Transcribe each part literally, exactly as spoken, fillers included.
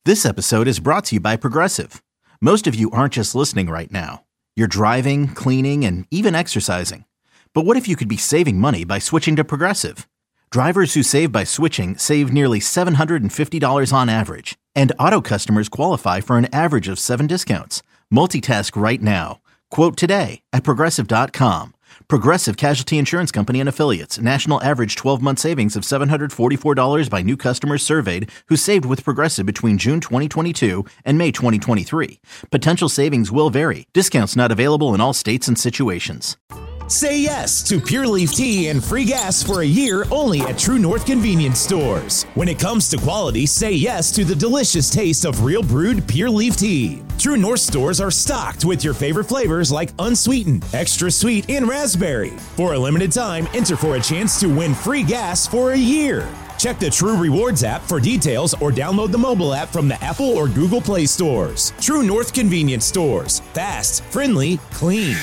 This episode is brought to you by Progressive. Most of you aren't just listening right now. You're driving, cleaning, and even exercising. But what if you could be saving money by switching to Progressive? Drivers who save by switching save nearly seven hundred fifty dollars on average. And auto customers qualify for an average of seven discounts. Multitask right now. Quote today at Progressive dot com. Progressive Casualty Insurance Company and Affiliates. National average twelve-month savings of seven hundred forty-four dollars by new customers surveyed who saved with Progressive between June twenty twenty-two and May twenty twenty-three. Potential savings will vary. Discounts not available in all states and situations. Say yes to Pure Leaf Tea and free gas for a year only at True North Convenience Stores. When it comes to quality, say yes to the delicious taste of real brewed Pure Leaf Tea. True North stores are stocked with your favorite flavors like unsweetened, extra sweet, and raspberry. For a limited time, enter for a chance to win free gas for a year. Check the True Rewards app for details or download the mobile app from the Apple or Google Play stores. True North Convenience Stores. Fast, friendly, clean.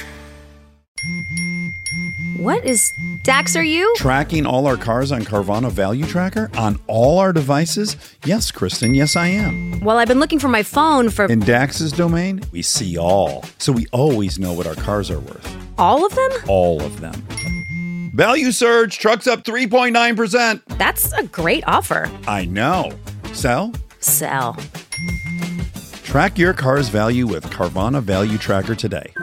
What is Dax, are you? Tracking all our cars on Carvana Value Tracker on all our devices? Yes, Kristen, yes I am. Well, I've been looking for my phone for... In Dax's domain, we see all. So we always know what our cars are worth. All of them? All of them. Value surge, trucks up three point nine percent. That's a great offer. I know. Sell? Sell. Track your car's value with Carvana Value Tracker today.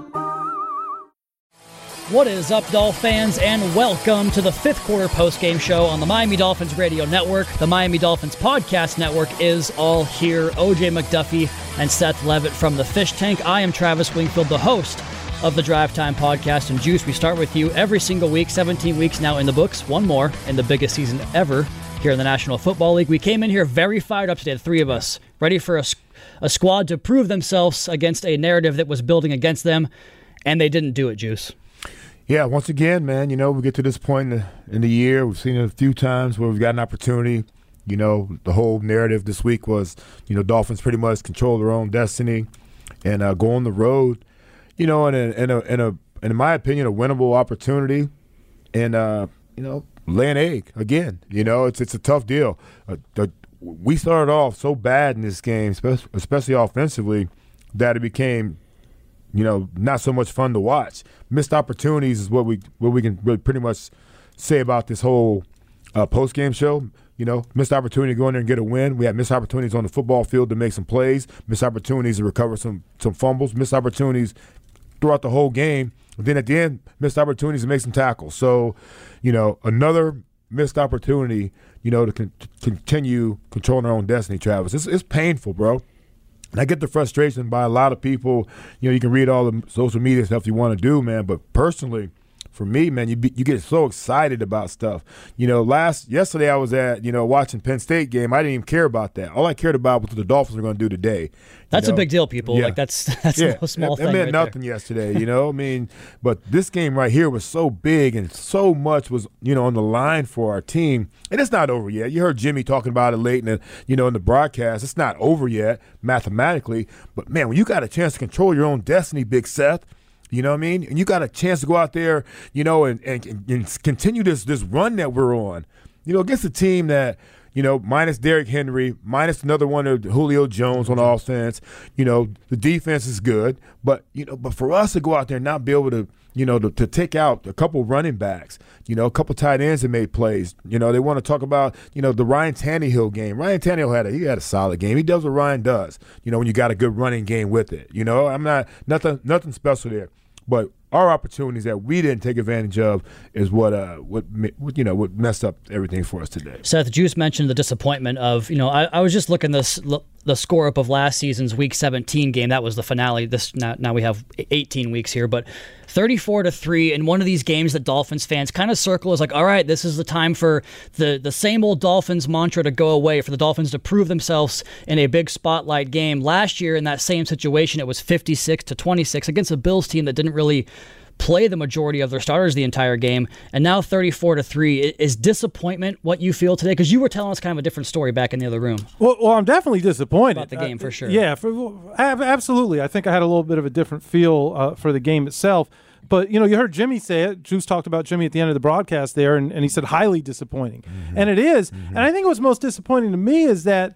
What is up, Dolph fans, and welcome to the fifth quarter postgame show on the Miami Dolphins Radio Network. The Miami Dolphins Podcast Network is all here. O J McDuffie and Seth Levitt from the Fish Tank. I am Travis Wingfield, the host of the Drive Time Podcast. And Juice, we start with you every single week, seventeen weeks now in the books, one more in the biggest season ever here in the National Football League. We came in here very fired up today, the three of us, ready for a, a squad to prove themselves against a narrative that was building against them, and they didn't do it, Juice. Yeah, once again, man, you know, we get to this point in the, in the year. We've seen it a few times where we've got an opportunity. You know, the whole narrative this week was, you know, Dolphins pretty much control their own destiny and uh, go on the road, you know, in a, in a, in a, in my opinion, a winnable opportunity and, uh, you know, lay an egg again. You know, it's it's a tough deal. Uh, the, we started off so bad in this game, especially, especially offensively, that it became – you know, not so much fun to watch. Missed opportunities is what we what we can really pretty much say about this whole uh, post-game show. You know, missed opportunity to go in there and get a win. We had missed opportunities on the football field to make some plays, missed opportunities to recover some some fumbles, missed opportunities throughout the whole game. And then at the end, missed opportunities to make some tackles. So, you know, another missed opportunity, you know, to, con- to continue controlling our own destiny, Travis. It's, it's painful, bro. And I get the frustration by a lot of people. You know, you can read all the social media stuff you want to do, man. But personally, for me, man, you be, you get so excited about stuff. You know, last yesterday I was at, you know, watching Penn State game. I didn't even care about that. All I cared about was what the Dolphins were going to do today. That's know? a big deal, people. Yeah. Like that's that's yeah. no small it, thing. It meant right nothing there. yesterday, you know. I mean, but this game right here was so big and so much was, you know, on the line for our team. And it's not over yet. You heard Jimmy talking about it late in the, you know, in the broadcast. It's not over yet mathematically. But man, when you got a chance to control your own destiny, Big Seth. You know what I mean? And you got a chance to go out there, you know, and, and, and continue this this run that we're on. You know, against a team that, you know, minus Derrick Henry, minus another one of Julio Jones on offense. You know, the defense is good. But, you know, but for us to go out there and not be able to, you know, to, to take out a couple running backs, you know, a couple tight ends that made plays. You know, they want to talk about, you know, the Ryan Tannehill game. Ryan Tannehill had a he had a solid game. He does what Ryan does, you know, when you got a good running game with it. You know, I'm not nothing nothing special there. But our opportunities that we didn't take advantage of is what uh what, what you know what messed up everything for us today. Seth, Juice mentioned the disappointment of, you know, I, I was just looking this the score up of last season's Week seventeen game. That was the finale. This now, now we have eighteen weeks here, but thirty-four to three in one of these games that Dolphins fans kind of circle as like, all right, this is the time for the the same old Dolphins mantra to go away, for the Dolphins to prove themselves in a big spotlight game. Last year in that same situation, it was fifty-six to twenty-six against a Bills team that didn't really play the majority of their starters the entire game, and now thirty-four to three. Is disappointment what you feel today? Because you were telling us kind of a different story back in the other room. Well, well I'm definitely disappointed about the game, uh, for sure. Yeah, for, absolutely. I think I had a little bit of a different feel uh, for the game itself. But, you know, you heard Jimmy say it. Juice talked about Jimmy at the end of the broadcast there, and, and he said highly disappointing. Mm-hmm. And it is. Mm-hmm. And I think what's most disappointing to me is that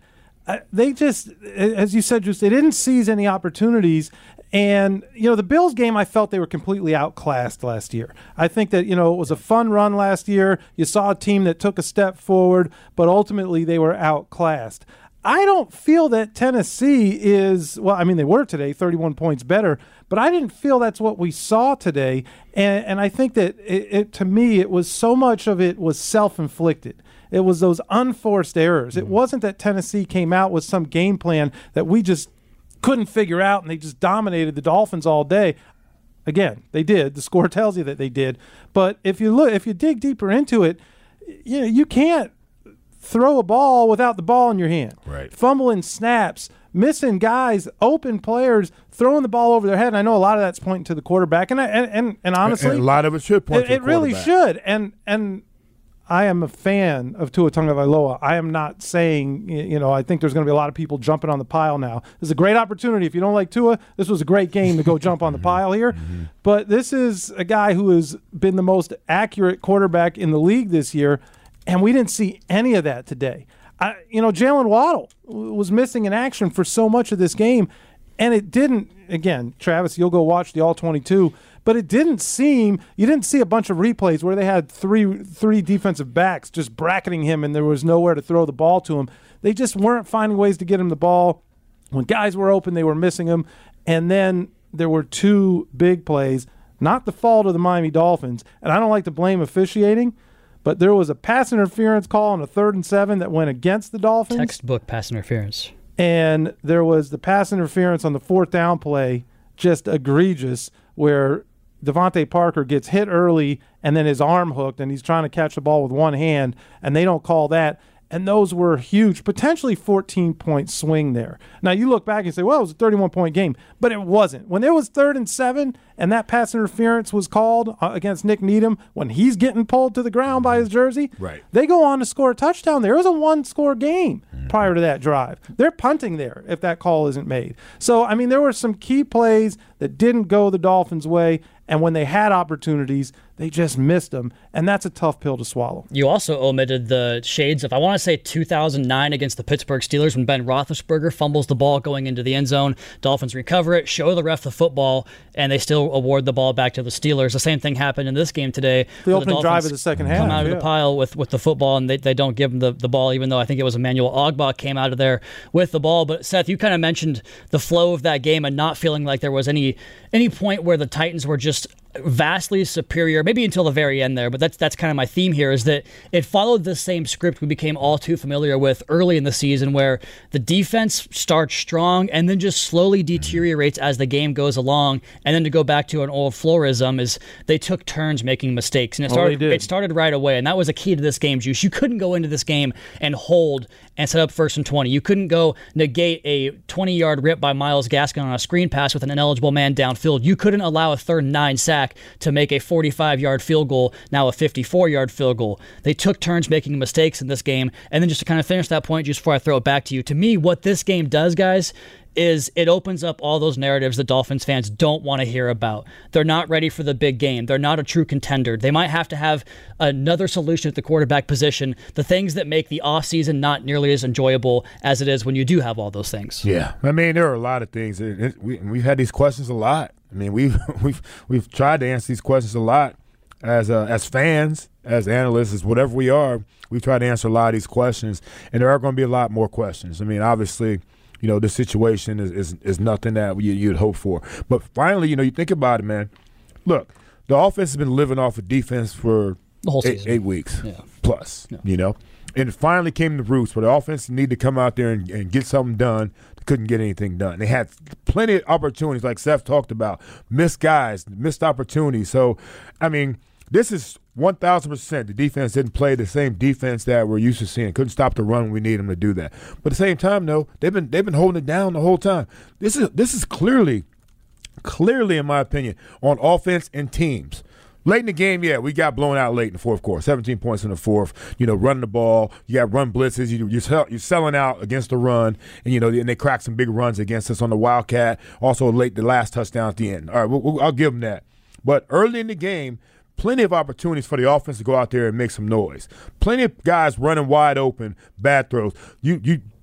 uh, they just, as you said, just they didn't seize any opportunities. And, you know, the Bills game, I felt they were completely outclassed last year. I think that, you know, it was a fun run last year. You saw a team that took a step forward, but ultimately they were outclassed. I don't feel that Tennessee is, well, I mean, they were today, thirty-one points better, but I didn't feel that's what we saw today. And, and I think that, it, it, to me, it was so much of it was self-inflicted. It was those unforced errors. It wasn't that Tennessee came out with some game plan that we just couldn't figure out and they just dominated the Dolphins all day. Again, they did. The score tells you that they did. But if you look, if you dig deeper into it, you know, you can't throw a ball without the ball in your hand. Right. Fumbling snaps, missing guys, open players, throwing the ball over their head. And I know a lot of that's pointing to the quarterback. And I, and, and, and honestly, and a lot of it should point it, to the it really should. And and I am a fan of Tua Tagovailoa. I am not saying, you know, I think there's going to be a lot of people jumping on the pile now. This is a great opportunity. If you don't like Tua, this was a great game to go jump on the pile here. Mm-hmm. But this is a guy who has been the most accurate quarterback in the league this year, and we didn't see any of that today. I, you know, Jalen Waddle was missing in action for so much of this game, and it didn't, again, Travis, you'll go watch the all twenty-two, but it didn't seem, you didn't see a bunch of replays where they had three three defensive backs just bracketing him and there was nowhere to throw the ball to him. They just weren't finding ways to get him the ball. When guys were open, they were missing him. And then there were two big plays, not the fault of the Miami Dolphins, and I don't like to blame officiating, but there was a pass interference call on a third and seven that went against the Dolphins. Textbook pass interference. And there was the pass interference on the fourth down play, just egregious, where Devontae Parker gets hit early and then his arm hooked and he's trying to catch the ball with one hand, and they don't call that. And those were huge, potentially fourteen-point swing there. Now, you look back and say, well, it was a thirty-one-point game, but it wasn't. When it was third and seven and that pass interference was called uh, against Nick Needham, when he's getting pulled to the ground by his jersey, right, they go on to score a touchdown there. It was a one-score game mm-hmm. prior to that drive. They're punting there if that call isn't made. So, I mean, there were some key plays that didn't go the Dolphins' way, and when they had opportunities, they just missed them, and that's a tough pill to swallow. You also omitted the shades of, I want to say, two thousand nine against the Pittsburgh Steelers when Ben Roethlisberger fumbles the ball going into the end zone. Dolphins recover it, show the ref the football, and they still award the ball back to the Steelers. The same thing happened in this game today. The opening the drive of the second half. Come out yeah. of the pile with, with the football, and they, they don't give them the, the ball, even though I think it was Emmanuel Ogbah came out of there with the ball. But, Seth, you kind of mentioned the flow of that game and not feeling like there was any any point where the Titans were just vastly superior, maybe until the very end there, but that's that's kind of my theme here, is that it followed the same script we became all too familiar with early in the season, where the defense starts strong and then just slowly deteriorates as the game goes along. And then to go back to an old Florism, is they took turns making mistakes, and it started oh, it started right away, and that was a key to this game, Juice. You couldn't go into this game and hold and set up first and twenty. You couldn't go negate a twenty-yard rip by Myles Gaskin on a screen pass with an ineligible man downfield. You couldn't allow a third and nine sack to make a forty-five-yard field goal, now a fifty-four-yard field goal. They took turns making mistakes in this game. And then just to kind of finish that point, just before I throw it back to you, to me, what this game does, guys, is it opens up all those narratives that Dolphins fans don't want to hear about. They're not ready for the big game. They're not a true contender. They might have to have another solution at the quarterback position, the things that make the offseason not nearly as enjoyable as it is when you do have all those things. Yeah. I mean, there are a lot of things. It, it, we, we've had these questions a lot. I mean, we've we've we've tried to answer these questions a lot as uh, as fans, as analysts, as whatever we are. We've tried to answer a lot of these questions, and there are going to be a lot more questions. I mean, obviously, you know, this situation is is, is nothing that you, you'd hope for. But finally, you know, you think about it, man. Look, the offense has been living off of defense for the whole eight, season. eight weeks yeah. plus, yeah. you know. And it finally came to roots where the offense needed to come out there and, and get something done. They couldn't get anything done. They had plenty of opportunities, like Seth talked about, missed guys, missed opportunities. So, I mean, this is one thousand percent. The defense didn't play the same defense that we're used to seeing. Couldn't stop the run when we need them to do that. But at the same time, though, they've been they've been holding it down the whole time. This is this is clearly, clearly, in my opinion, on offense and teams. Late in the game, yeah, we got blown out late in the fourth quarter. seventeen points in the fourth. You know, running the ball. You got run blitzes. You, you're, sell, you're selling out against the run. And, you know, and they cracked some big runs against us on the Wildcat. Also late, the last touchdown at the end. All right, we'll, we'll, I'll give them that. But early in the game, plenty of opportunities for the offense to go out there and make some noise. Plenty of guys running wide open, bad throws. You you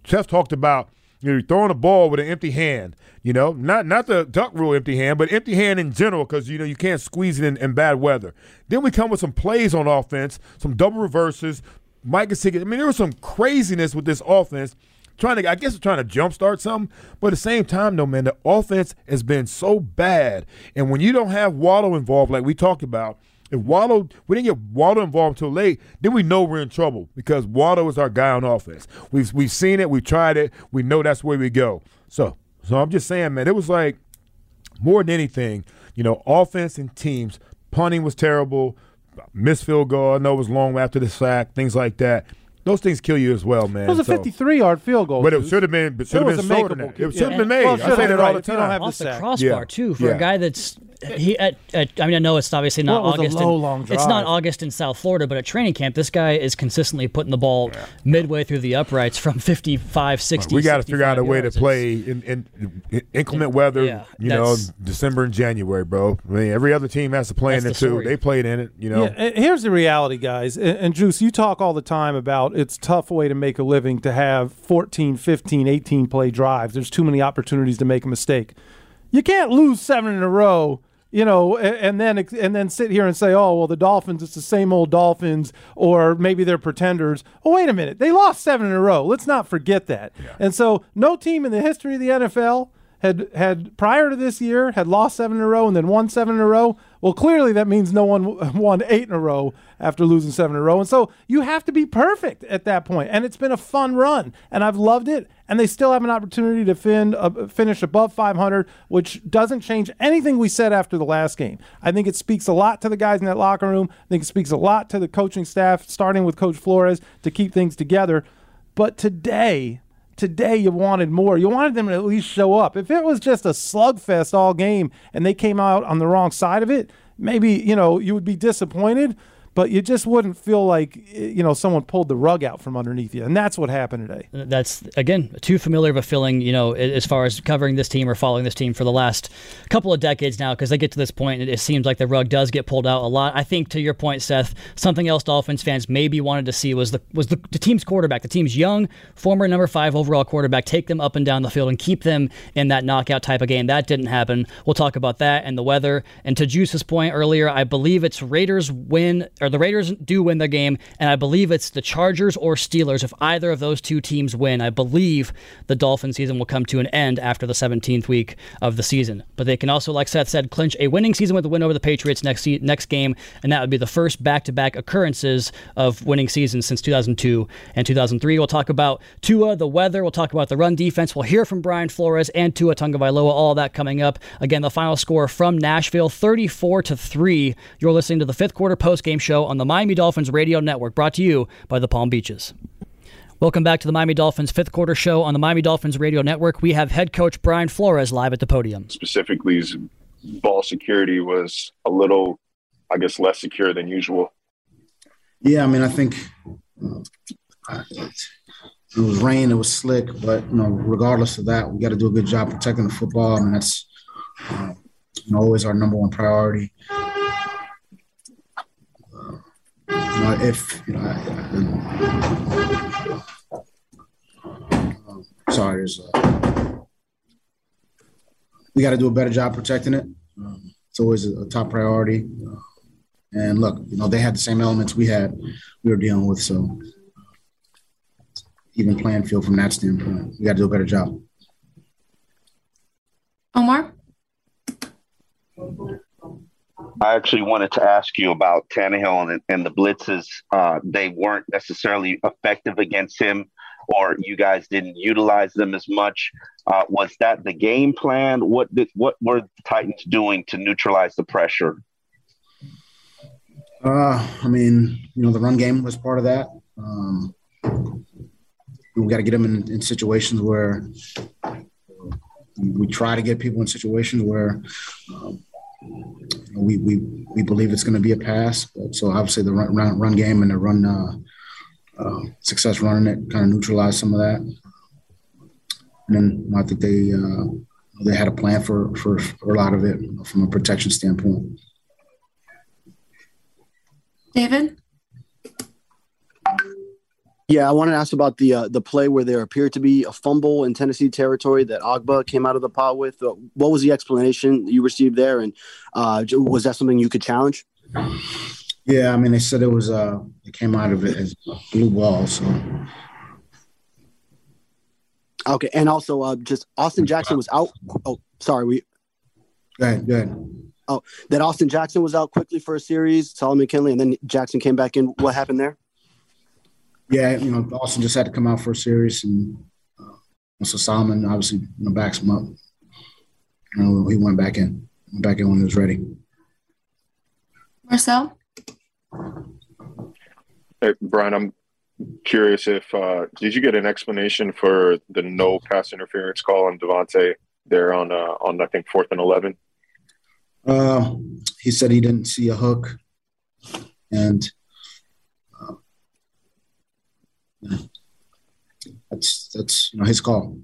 Seth talked about, you know, you're throwing a ball with an empty hand, you know, not not the duck rule empty hand, but empty hand in general because, you know, you can't squeeze it in, in bad weather. Then we come with some plays on offense, some double reverses, Mike Gesicki. I mean, there was some craziness with this offense trying to, I guess, trying to jumpstart something. But at the same time, though, man, the offense has been so bad. And when you don't have Waddle involved, like we talked about, if Waddle, we didn't get Waddle involved until late, then we know we're in trouble because Waddle is our guy on offense. We've we've seen it, we've tried it, we know that's where we go. So, so I'm just saying, man, it was like more than anything, you know, offense and teams. Punting was terrible, missed field goal. I know it was long after the sack, things like that. Those things kill you as well, man. It was a fifty-three-yard field goal. But it should have been, should have been shorter than that. It should have yeah. been made. Well, I say that all the if you don't have time. the Off the sack. crossbar Yeah. too for Yeah. a guy that's he. At, at, I mean, I know it's obviously not Well, it was a August. low, in, long it's not drive. August in South Florida, but at training camp, this guy is consistently putting the ball midway through the uprights from fifty-five, sixty. We got to figure out a way to yards. play in, in, in inclement weather, Yeah, you know, that's- December and January, bro. I mean, every other team has to play in That's it the too. story. They played in it, you know. Yeah, and here's the reality, guys. And, and Juice, you talk all the time about it's a tough way to make a living to have fourteen, fifteen, eighteen play drives. There's too many opportunities to make a mistake. You can't lose seven in a row, you know, and, and then and then sit here and say, oh, well, the Dolphins, it's the same old Dolphins, or maybe they're pretenders. Oh, wait a minute. They lost seven in a row. Let's not forget that. Yeah. And so no team in the history of the N F L had had prior to this year had lost seven in a row and then won seven in a row. Well, clearly that means no one won eight in a row after losing seven in a row. And so you have to be perfect at that point. And it's been a fun run, and I've loved it. And they still have an opportunity to fin, uh, finish above five hundred, which doesn't change anything we said after the last game. I think it speaks a lot to the guys in that locker room. I think it speaks a lot to the coaching staff, starting with Coach Flores, to keep things together. But today... Today you wanted more. You wanted them to at least show up. If it was just a slugfest all game and they came out on the wrong side of it, maybe, you know, you would be disappointed, but you just wouldn't feel like, you know, someone pulled the rug out from underneath you. And that's what happened today. That's, again, too familiar of a feeling, you know, as far as covering this team or following this team for the last couple of decades now, because they get to this point and it seems like the rug does get pulled out a lot. I think, to your point, Seth, something else Dolphins fans maybe wanted to see was the was the, the team's quarterback, the team's young, former number five overall quarterback, take them up and down the field and keep them in that knockout type of game. That didn't happen. We'll talk about that and the weather. And to Juice's point earlier, I believe it's Raiders win, or the Raiders do win their game, and I believe it's the Chargers or Steelers. If either of those two teams win, I believe the Dolphin season will come to an end after the seventeenth week of the season. But they can also, like Seth said, clinch a winning season with a win over the Patriots next se- next game, and that would be the first back-to-back occurrences of winning seasons since two thousand two and two thousand three. We'll talk about Tua, the weather. We'll talk about the run defense. We'll hear from Brian Flores and Tua Tagovailoa. All that coming up. Again, the final score from Nashville, thirty-four to three. You're listening to the fifth quarter post-game show on the Miami Dolphins Radio Network, brought to you by the Palm Beaches. Welcome back to the Miami Dolphins fifth quarter show on the Miami Dolphins Radio Network. We have head coach Brian Flores live at the podium. Specifically, ball security was a little, I guess, less secure than usual. Yeah, I mean, I think uh, it was rain, it was slick, but you know, regardless of that, we got to do a good job protecting the football, and that's uh, you know, always our number one priority. You know, if you know, I, I, uh, sorry, there's uh, we got to do a better job protecting it. Um, it's always a, a top priority. Uh, and look, you know, they had the same elements we had, we were dealing with. So even playing field from that standpoint, we got to do a better job. Omar? I actually wanted to ask you about Tannehill and, and the blitzes. Uh, they weren't necessarily effective against him, or you guys didn't utilize them as much. Uh, was that the game plan? What did, what were the Titans doing to neutralize the pressure? Uh, I mean, you know, the run game was part of that. Um, we got to get them in, in situations where we try to get people in situations where um, we we we believe it's going to be a pass. So obviously the run run, run game and the run uh, uh, success running it kind of neutralized some of that. And then I think they uh, they had a plan for, for for a lot of it from a protection standpoint. David? Yeah, I want to ask about the uh, the play where there appeared to be a fumble in Tennessee territory that Ogba came out of the pot with. Uh, what was the explanation you received there, and uh, was that something you could challenge? Yeah, I mean, they said it was uh, it came out of it as a blue ball. So okay, and also uh, just Austin Jackson was out. Oh, sorry, we. Go ahead, go ahead. Oh, that Austin Jackson was out quickly for a series, Solomon McKinley, and then Jackson came back in. What happened there? Yeah, you know, Austin just had to come out for a series, and uh, so Solomon obviously you know, backs him up. You know, he went back in, went back in when he was ready. Marcel? Hey, Brian, I'm curious if uh, did you get an explanation for the no pass interference call on Devontae there on uh, on I think fourth and eleven? Uh, he said he didn't see a hook, and uh, that's that's you know his call.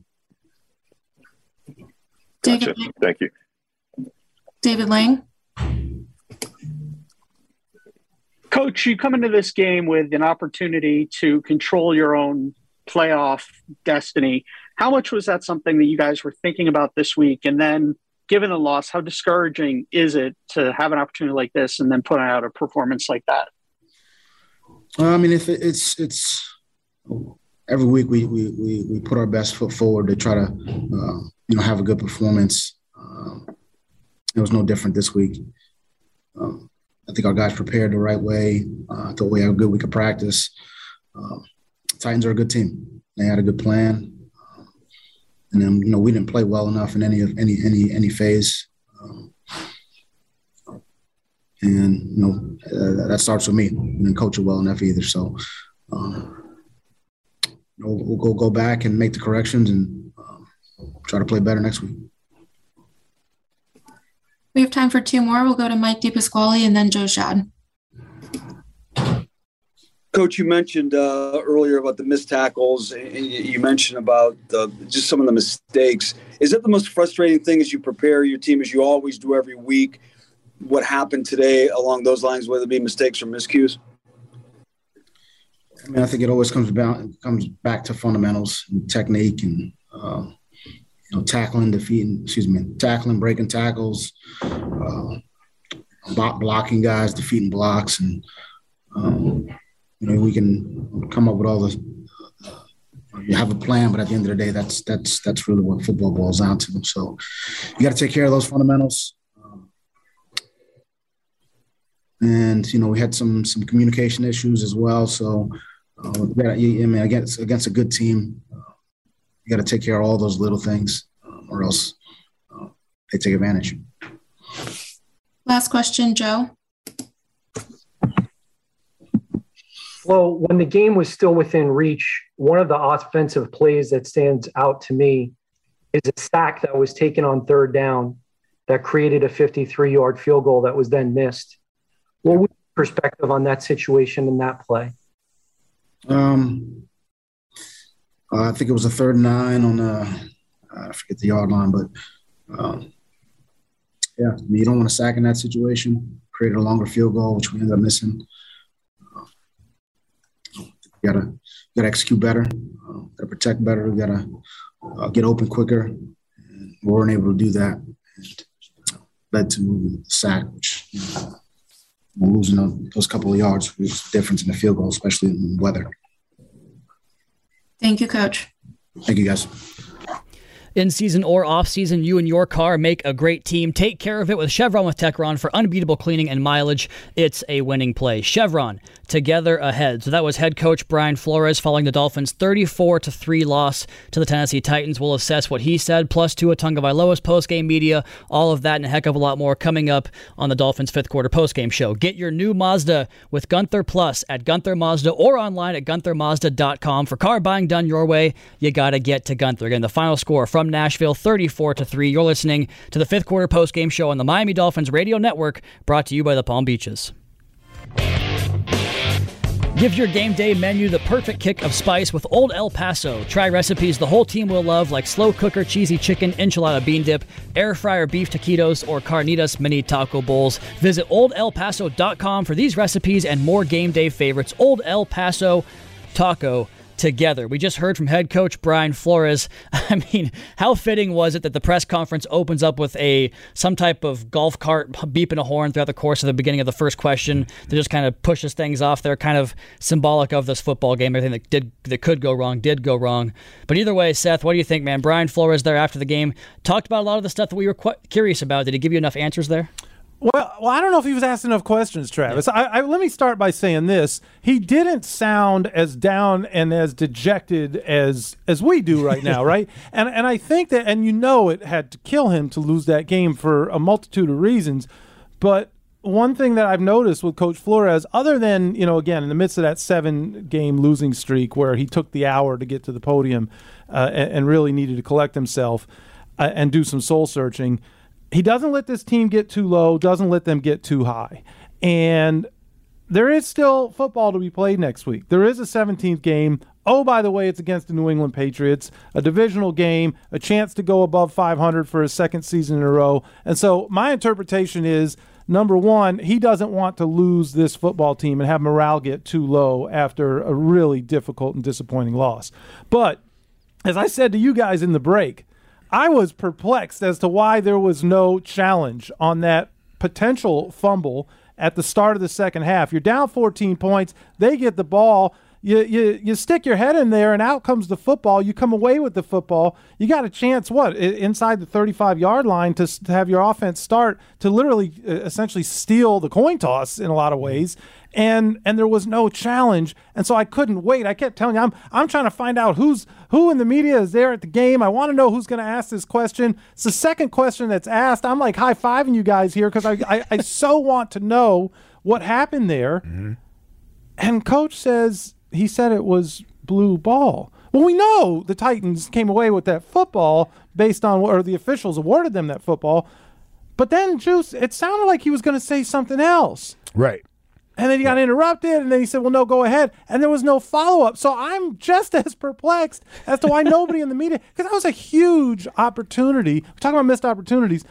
Gotcha. Thank you, David Lang. Coach, you come into this game with an opportunity to control your own playoff destiny. How much was that something that you guys were thinking about this week? And then, given the loss, how discouraging is it to have an opportunity like this and then put out a performance like that? Well, I mean, if it, it's it's every week we, we we we put our best foot forward to try to uh, you know have a good performance. Um, it was no different this week. Um, I think our guys prepared the right way. Uh, I thought we had a good week of practice. Um, Titans are a good team. They had a good plan. Um, and then, you know, we didn't play well enough in any of any any any phase. Um, and you know uh, that starts with me. We didn't coach it well enough either. So um, you know, we'll go go back and make the corrections and um, try to play better next week. We have time for two more. We'll go to Mike DePasquale and then Joe Schad. Coach, you mentioned uh, earlier about the missed tackles, and you mentioned about uh, just some of the mistakes. Is that the most frustrating thing as you prepare your team, as you always do every week? What happened today along those lines, whether it be mistakes or miscues? I mean, I think it always comes back comes back to fundamentals and technique and uh, you know tackling, defeating, excuse me, tackling, breaking tackles, uh, blocking guys, defeating blocks, and um, you know we can come up with all this. You have a plan, but at the end of the day, that's that's that's really what football boils down to. So you got to take care of those fundamentals. And, you know, we had some some communication issues as well. So, uh, yeah, I mean, against, against a good team, uh, you got to take care of all those little things um, or else uh, they take advantage. Last question, Joe. Well, when the game was still within reach, one of the offensive plays that stands out to me is a sack that was taken on third down that created a fifty-three-yard field goal that was then missed. What was your perspective on that situation and that play? Um, uh, I think it was a third and nine on the, I forget the yard line, but um, yeah, I mean, you don't want to sack in that situation. Created a longer field goal, which we ended up missing. Uh, we gotta gotta execute better. Uh, gotta protect better. We gotta uh, get open quicker. And we weren't able to do that. And led to the sack, which. You know, losing those couple of yards was the difference in the field goal, especially in weather. Thank you, Coach. Thank you, guys. In season or off season, you and your car make a great team. Take care of it with Chevron with Techron for unbeatable cleaning and mileage. It's a winning play. Chevron, together ahead. So that was head coach Brian Flores following the Dolphins' thirty-four to three loss to the Tennessee Titans. We'll assess what he said, plus Tua Tagovailoa's post-game media, all of that and a heck of a lot more coming up on the Dolphins' fifth quarter post-game show. Get your new Mazda with Gunther Plus at Gunther Mazda or online at gunther mazda dot com. For car buying done your way, you got to get to Gunther. Again, the final score from Nashville, thirty-four to three. You're listening to the fifth quarter post-game show on the Miami Dolphins Radio Network, brought to you by the Palm Beaches. Give your game day menu the perfect kick of spice with Old El Paso. Try recipes the whole team will love, like slow cooker cheesy chicken enchilada bean dip, air fryer beef taquitos, or carnitas mini taco bowls. Visit old el paso dot com for these recipes and more game day favorites. Old El Paso Taco together. We just heard from head coach Brian Flores. I mean, how fitting was it that the press conference opens up with a some type of golf cart beeping a horn throughout the course of the beginning of the first question that just kind of pushes things off there, kind of symbolic of this football game. Everything that did that could go wrong did go wrong. But either way, Seth, what do you think, man? Brian Flores there after the game talked about a lot of the stuff that we were quite curious about. Did he give you enough answers there? Well, well, I don't know if he was asked enough questions, Travis. Yeah. I, I, let me start by saying this. He didn't sound as down and as dejected as as we do right now, right? And and I think that, and you know it had to kill him to lose that game for a multitude of reasons. But one thing that I've noticed with Coach Flores, other than, you know, again, in the midst of that seven-game losing streak where he took the hour to get to the podium uh, and, and really needed to collect himself uh, and do some soul-searching, he doesn't let this team get too low, doesn't let them get too high. And there is still football to be played next week. There is a seventeenth game. Oh, by the way, it's against the New England Patriots, a divisional game, a chance to go above five hundred for a second season in a row. And so my interpretation is, number one, he doesn't want to lose this football team and have morale get too low after a really difficult and disappointing loss. But as I said to you guys in the break, I was perplexed as to why there was no challenge on that potential fumble at the start of the second half. You're down fourteen points. They get the ball. You, you you stick your head in there, and out comes the football. You come away with the football. You got a chance, what, inside the thirty-five-yard line to, to have your offense start to literally uh, essentially steal the coin toss in a lot of ways. And and there was no challenge, and so I couldn't wait. I kept telling you, I'm I'm trying to find out who's who in the media is there at the game. I want to know who's going to ask this question. It's the second question that's asked. I'm like high-fiving you guys here because I, I, I so want to know what happened there. Mm-hmm. And Coach says he said it was blue ball. Well, we know the Titans came away with that football based on what, or the officials awarded them that football. But then, Juice, it sounded like he was going to say something else. Right. And then he got interrupted, and then he said, well, no, go ahead. And there was no follow-up. So I'm just as perplexed as to why nobody in the media, because that was a huge opportunity. We're talking about missed opportunities.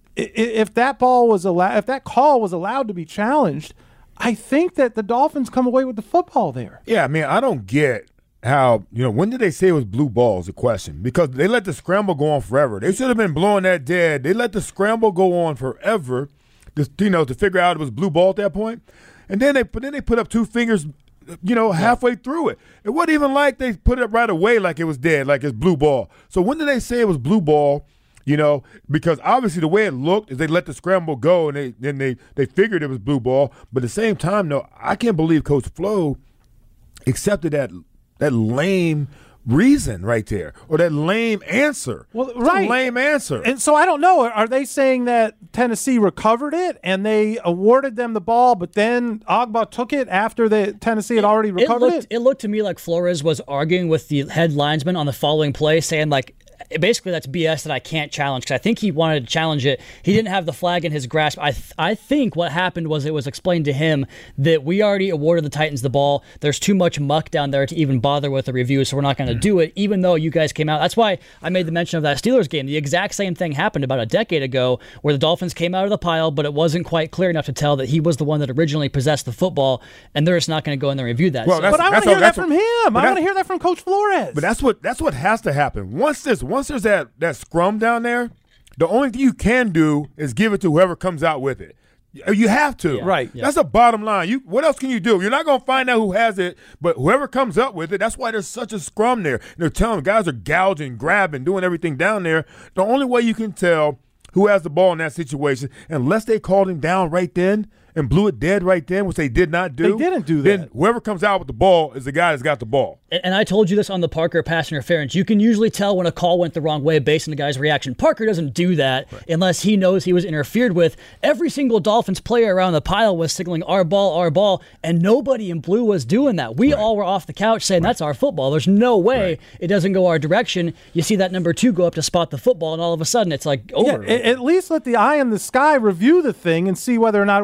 If that ball was allowed, if that call was allowed to be challenged, I think that the Dolphins come away with the football there. Yeah, I mean, I don't get how, you know, when did they say it was blue ball is a question, because they let the scramble go on forever. They should have been blowing that dead. They let the scramble go on forever, just, you know, to figure out it was blue ball at that point. And then they put then they put up two fingers, you know, halfway through it. It wasn't even like they put it up right away like it was dead, like it's blue ball. So when did they say it was blue ball? You know, because obviously the way it looked is they let the scramble go, and they then they they figured it was blue ball. But at the same time, no, I can't believe Coach Flo accepted that that lame reason right there, or that lame answer. Well, it's right, a lame answer. And so I don't know. Are they saying that Tennessee recovered it and they awarded them the ball, but then Agba took it after the Tennessee had already recovered it? Looked, it? It looked to me like Flores was arguing with the head linesman on the following play, saying like, basically that's B S that I can't challenge, because I think he wanted to challenge it. He didn't have the flag in his grasp. I th- I think what happened was it was explained to him that we already awarded the Titans the ball. There's too much muck down there to even bother with a review, so we're not going to do it, even though you guys came out. That's why I made the mention of that Steelers game. The exact same thing happened about a decade ago where the Dolphins came out of the pile, but it wasn't quite clear enough to tell that he was the one that originally possessed the football, and they're just not going to go in there and review that. Well, so, but I want to hear that from him. I that, want to hear that from Coach Flores. But that's what that's what has to happen. Once this, once there's that that scrum down there, the only thing you can do is give it to whoever comes out with it. You have to. Yeah, right. Yeah. That's the bottom line. You what else can you do? You're not going to find out who has it, but whoever comes up with it, that's why there's such a scrum there. And they're telling guys are gouging, grabbing, doing everything down there. The only way you can tell who has the ball in that situation, unless they called him down right then and blew it dead right then, which they did not do. They didn't do that. Then whoever comes out with the ball is the guy that's got the ball. And I told you this on the Parker pass interference. You can usually tell when a call went the wrong way based on the guy's reaction. Parker doesn't do that right. unless he knows he was interfered with. Every single Dolphins player around the pile was signaling our ball, our ball, and nobody in blue was doing that. We right. all were off the couch saying right. that's our football. There's no way right. it doesn't go our direction. You see that number two go up to spot the football, and all of a sudden it's like over. Yeah, at least let the eye in the sky review the thing and see whether or not it was a fumble.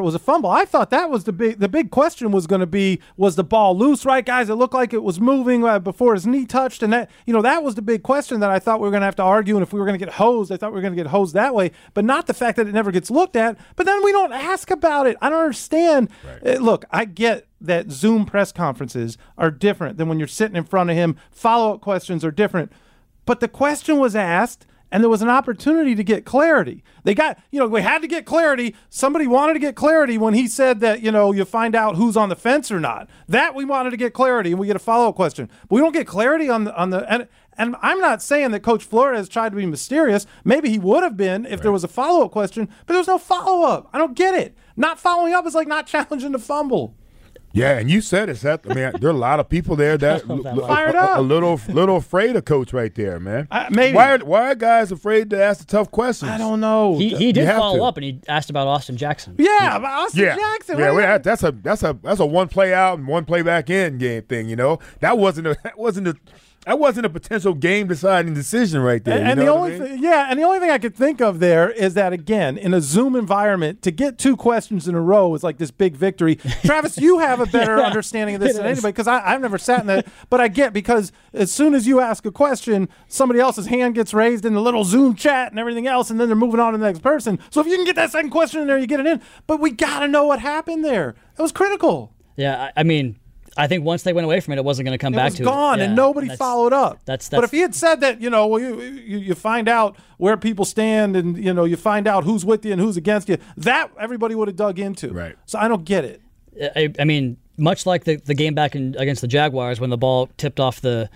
fumble. I thought that was the big the big question was going to be, was the ball loose, right, guys? It looked like it was moving uh, before his knee touched, and that you know that was the big question that I thought we were going to have to argue, and if we were going to get hosed, I thought we were going to get hosed that way, but not the fact that it never gets looked at. But then we don't ask about it. I don't understand. Right. Uh, look, I get that Zoom press conferences are different than when you're sitting in front of him. Follow-up questions are different. But the question was asked, and there was an opportunity to get clarity. They got, you know, we had to get clarity. Somebody wanted to get clarity when he said that, you know, you find out who's on the fence or not. That we wanted to get clarity, and we get a follow-up question. But we don't get clarity on the, on the and, and I'm not saying that Coach Flores tried to be mysterious. Maybe he would have been if right. there was a follow-up question, but there was no follow-up. I don't get it. Not following up is like not challenging the fumble. Yeah, and you said it, Seth. I mean, there are a lot of people there that l- fired a, up, a little, little afraid of Coach right there, man. Uh, maybe why are, why are guys afraid to ask the tough questions? I don't know. He, he did follow to. up, and he asked about Austin Jackson. Yeah, about Austin yeah. Jackson. Yeah, right? well, that's a that's a that's a one play out and one play back in game thing. You know, that wasn't a that wasn't a. That wasn't a potential game-deciding decision right there. And, and you know the only I mean? thing, yeah, and the only thing I could think of there is that again, in a Zoom environment, to get two questions in a row is like this big victory. Travis, you have a better yeah, understanding of this than anybody because I've never sat in that. But I get because as soon as you ask a question, somebody else's hand gets raised in the little Zoom chat and everything else, and then they're moving on to the next person. So if you can get that second question in there, you get it in. But we got to know what happened there. It was critical. Yeah, I, I mean. I think once they went away from it, it wasn't going to come it back was to gone, it. and yeah, nobody and followed up. That's, that's but if he had said that, you know, well, you, you you find out where people stand, and you know, you find out who's with you and who's against you. That everybody would have dug into. Right. So I don't get it. I, I mean, much like the the game back in, against the Jaguars when the ball tipped off the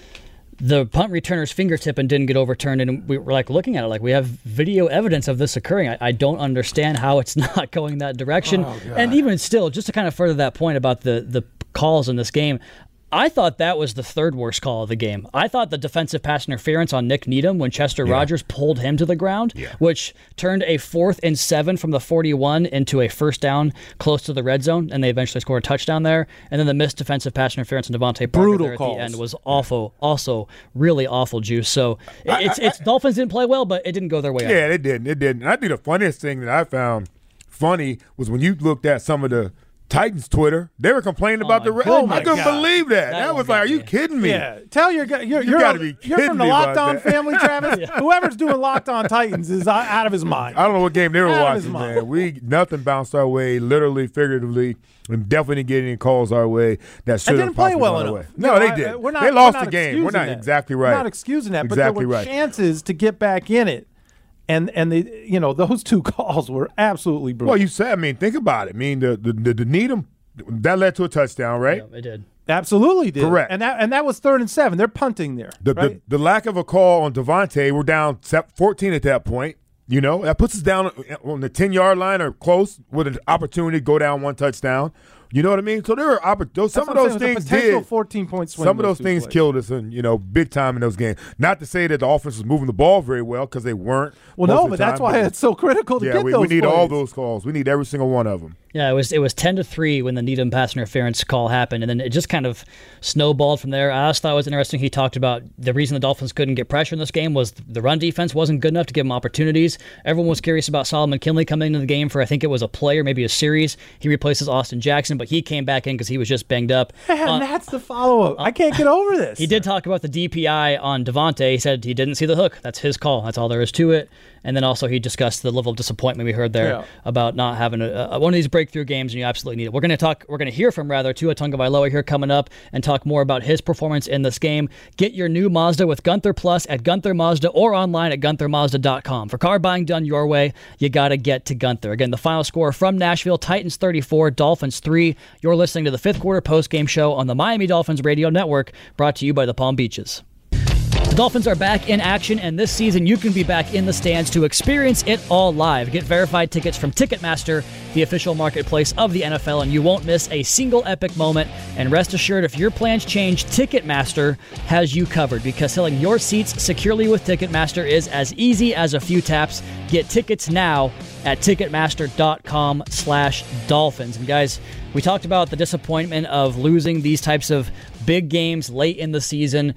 the punt returner's fingertip and didn't get overturned, and we were like looking at it like we have video evidence of this occurring. I, I don't understand how it's not going that direction. Oh, and even still, just to kind of further that point about the the calls in this game, I thought that was the third worst call of the game. I thought the defensive pass interference on Nick Needham when Chester yeah. Rogers pulled him to the ground, yeah. which turned a fourth and seven from the forty-one into a first down close to the red zone, and they eventually scored a touchdown there. And then the missed defensive pass interference on Devontae Parker Brutal there at calls. the end was awful, also really awful juice. So I, it's, I, I, it's Dolphins didn't play well, but it didn't go their way. Yeah, either. it didn't. It didn't. I think the funniest thing that I found funny was when you looked at some of the Titans Twitter, they were complaining oh about the. Oh I couldn't God. believe that. That, That was one like, are got you me. kidding me? Yeah, tell your guy you're You you're, gotta be you're kidding from the me Locked about On that. family, Travis. Whoever's doing Locked On Titans is out of his mind. I don't know what game they were Out of his watching, mind. man. We nothing bounced our way, literally, figuratively, and definitely didn't get any calls our way that should They have didn't play possibly well gone enough. our way. You No, know, they I- did. we're not- they lost we're not the game. We're excusing not that. exactly right. We're not excusing that, exactly but there were right. chances to get back in it, and and the you know those two calls were absolutely brutal. Well, you said. I mean, think about it. I mean, the the the, the Needham that led to a touchdown, right? Yeah, it did. Absolutely did. Correct. And that and that was third and seven. They're punting there. The, right? the the lack of a call on Devontae, we're down fourteen at that point. You know, that puts us down on the ten-yard line or close with an opportunity to go down one touchdown. You know what I mean? So there were oppor- those, some of those things did. fourteen-point swing. Some of those two things plays. killed us, and you know, big time in those games. Not to say that the offense was moving the ball very well because they weren't. Well, most no, of the but that's time, why it's so critical to yeah, get we, those we need plays. all those calls. We need every single one of them. Yeah, it was it was ten to three when the Needham pass interference call happened, and then it just kind of snowballed from there. I also thought it was interesting. He talked about the reason the Dolphins couldn't get pressure in this game was the run defense wasn't good enough to give them opportunities. Everyone was curious about Solomon Kinley coming into the game for I think it was a play or maybe a series. He replaces Austin Jackson, but he came back in because he was just banged up. And Uh, that's the follow-up. I can't get over this. He did talk about the D P I on Devontae. He said he didn't see the hook. That's his call. That's all there is to it. And then also he discussed the level of disappointment we heard there Yeah. about not having a, a, one of these breakthrough games, and you absolutely need it. We're going to talk. We're going to hear from rather Tua Tagovailoa here coming up and talk more about his performance in this game. Get your new Mazda with Gunther Plus at Gunther Mazda or online at Gunther Mazda dot com. For car buying done your way, you got to get to Gunther. Again, the final score from Nashville: Titans thirty-four, Dolphins three. You're listening to the fifth quarter post game show on the Miami Dolphins Radio Network, brought to you by the Palm Beaches. The Dolphins are back in action, and this season you can be back in the stands to experience it all live. Get verified tickets from Ticketmaster, the official marketplace of the N F L, and you won't miss a single epic moment. And rest assured, if your plans change, Ticketmaster has you covered, because selling your seats securely with Ticketmaster is as easy as a few taps. Get tickets now at Ticketmaster.com slash Dolphins. And guys, we talked about the disappointment of losing these types of big games late in the season.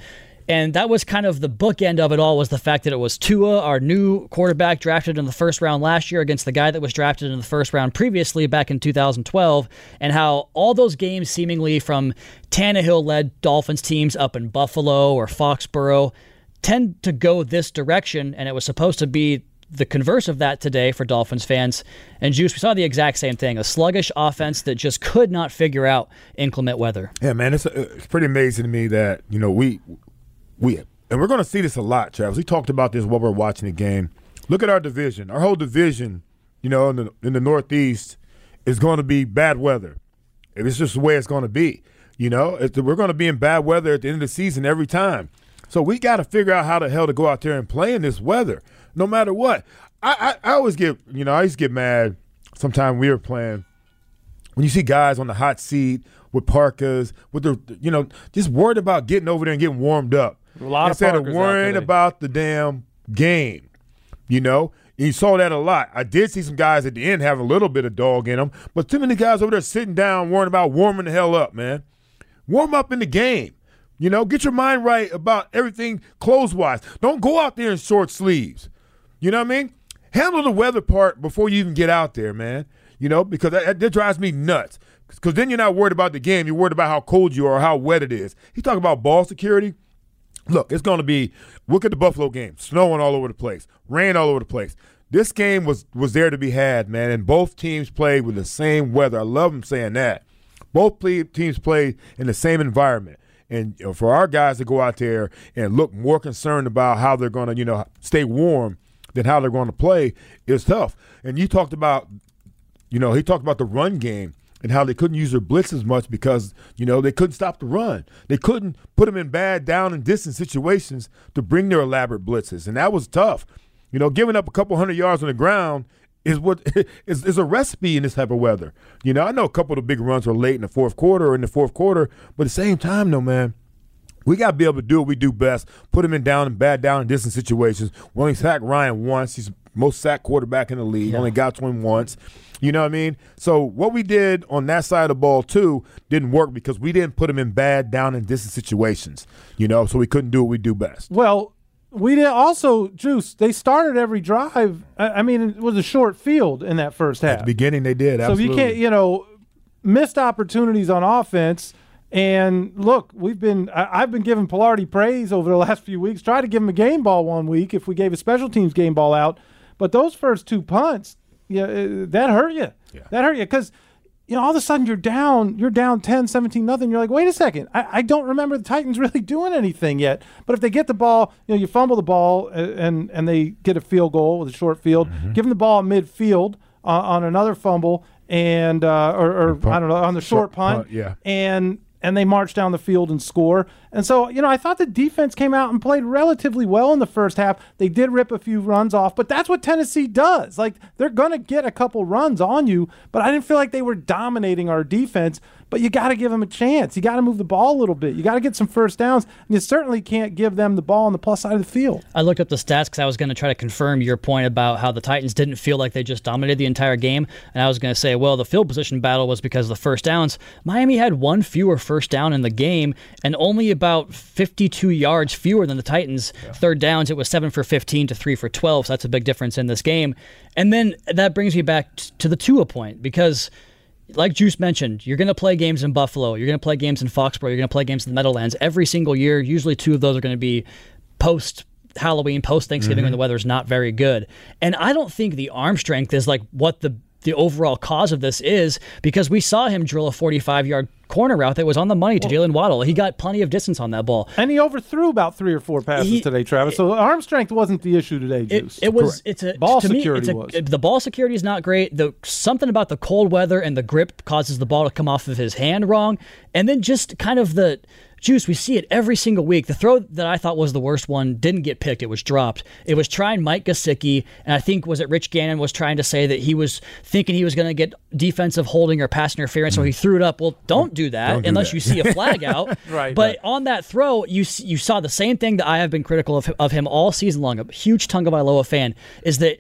And that was kind of the bookend of it all, was the fact that it was Tua, our new quarterback, drafted in the first round last year, against the guy that was drafted in the first round previously back in two thousand twelve, and how all those games seemingly from Tannehill-led Dolphins teams up in Buffalo or Foxborough tend to go this direction, and it was supposed to be the converse of that today for Dolphins fans. And Juice, we saw the exact same thing, a sluggish offense that just could not figure out inclement weather. Yeah, man, it's, it's pretty amazing to me that, you know, we – We and we're going to see this a lot, Travis. We talked about this while we we're watching the game. Look at our division. Our whole division, you know, in the in the Northeast is going to be bad weather. It's just the way it's going to be. You know, it's, we're going to be in bad weather at the end of the season every time. So we got to figure out how the hell to go out there and play in this weather, no matter what. I, I, I always get, you know, I used to get mad sometime we were playing when you see guys on the hot seat with parkas, with the, you know, just worried about getting over there and getting warmed up. A lot Instead of of worrying about the damn game, you know. And you saw that a lot. I did see some guys at the end have a little bit of dog in them, but too many guys over there sitting down worrying about warming the hell up, man. Warm up in the game. You know, get your mind right about everything clothes-wise. Don't go out there in short sleeves. You know what I mean? Handle the weather part before you even get out there, man. You know, because that, that drives me nuts. Because then you're not worried about the game. You're worried about how cold you are or how wet it is. He talking about ball security. Look, it's going to be – look at the Buffalo game. Snowing all over the place. Rain all over the place. This game was was there to be had, man, and both teams played with the same weather. I love them saying that. Both play, teams played in the same environment. And you know, for our guys to go out there and look more concerned about how they're going to, you know, stay warm than how they're going to play is tough. And you talked about – you know, he talked about the run game and how they couldn't use their blitz as much because, you know, they couldn't stop the run. They couldn't put them in bad down and distance situations to bring their elaborate blitzes, and that was tough. You know, giving up a couple hundred yards on the ground is what is, is a recipe in this type of weather. You know, I know a couple of the big runs were late in the fourth quarter or in the fourth quarter, but at the same time, though, man, we got to be able to do what we do best, put them in down and bad down and distance situations. We only sacked Ryan once. He's the most sacked quarterback in the league. Yeah. Only got to him once. You know what I mean? So what we did on that side of the ball, too, didn't work because we didn't put them in bad down and distance situations, you know, so we couldn't do what we do best. Well, we did also, Juice, they started every drive. I mean, it was a short field in that first half. At the beginning, they did, absolutely. So you can't, you know, missed opportunities on offense. And look, we've been I, I've been giving Pilardi praise over the last few weeks. Tried to give him a game ball one week if we gave a special teams game ball out. But those first two punts, yeah, that hurt you. Yeah. That hurt you because, you know, all of a sudden you're down, you're down ten, seventeen, nothing. You're like, wait a second. I, I don't remember the Titans really doing anything yet. But if they get the ball, you know, you fumble the ball and and they get a field goal with a short field, mm-hmm. give them the ball at midfield uh, on another fumble and uh, or, or I don't know, on the short, short punt. punt yeah. And and they march down the field and score. And so, you know, I thought the defense came out and played relatively well in the first half. They did rip a few runs off, but that's what Tennessee does. Like, they're going to get a couple runs on you, but I didn't feel like they were dominating our defense. But you got to give them a chance. You got to move the ball a little bit. You got to get some first downs. And you certainly can't give them the ball on the plus side of the field. I looked up the stats because I was going to try to confirm your point about how the Titans didn't feel like they just dominated the entire game. And I was going to say, well, the field position battle was because of the first downs. Miami had one fewer first down in the game and only about fifty-two yards fewer than the Titans. Yeah. Third downs, it was seven for fifteen to three for twelve. So that's a big difference in this game. And then that brings me back to the Tua point because – like Juice mentioned, you're going to play games in Buffalo. You're going to play games in Foxborough. You're going to play games in the Meadowlands every single year. Usually two of those are going to be post-Halloween, post-Thanksgiving mm-hmm. when the weather's not very good. And I don't think the arm strength is like what the the overall cause of this is because we saw him drill a forty-five-yard corner route that was on the money to well, Jalen Waddle. He got plenty of distance on that ball. And he overthrew about three or four passes he, today, Travis. So arm strength wasn't the issue today, Juice. It, it was. Correct. It's a ball to security me, it's was. A, the ball security is not great. The something about the cold weather and the grip causes the ball to come off of his hand wrong. And then just kind of the Juice, we see it every single week. The throw that I thought was the worst one didn't get picked. It was dropped. It was trying Mike Gesicki, and I think, was it Rich Gannon was trying to say that he was thinking he was going to get defensive holding or pass interference, mm. so he threw it up. Well, don't do that don't do unless that. you see a flag out. right. But right. on that throw, you you saw the same thing that I have been critical of, of him all season long. A huge Tagovailoa fan is that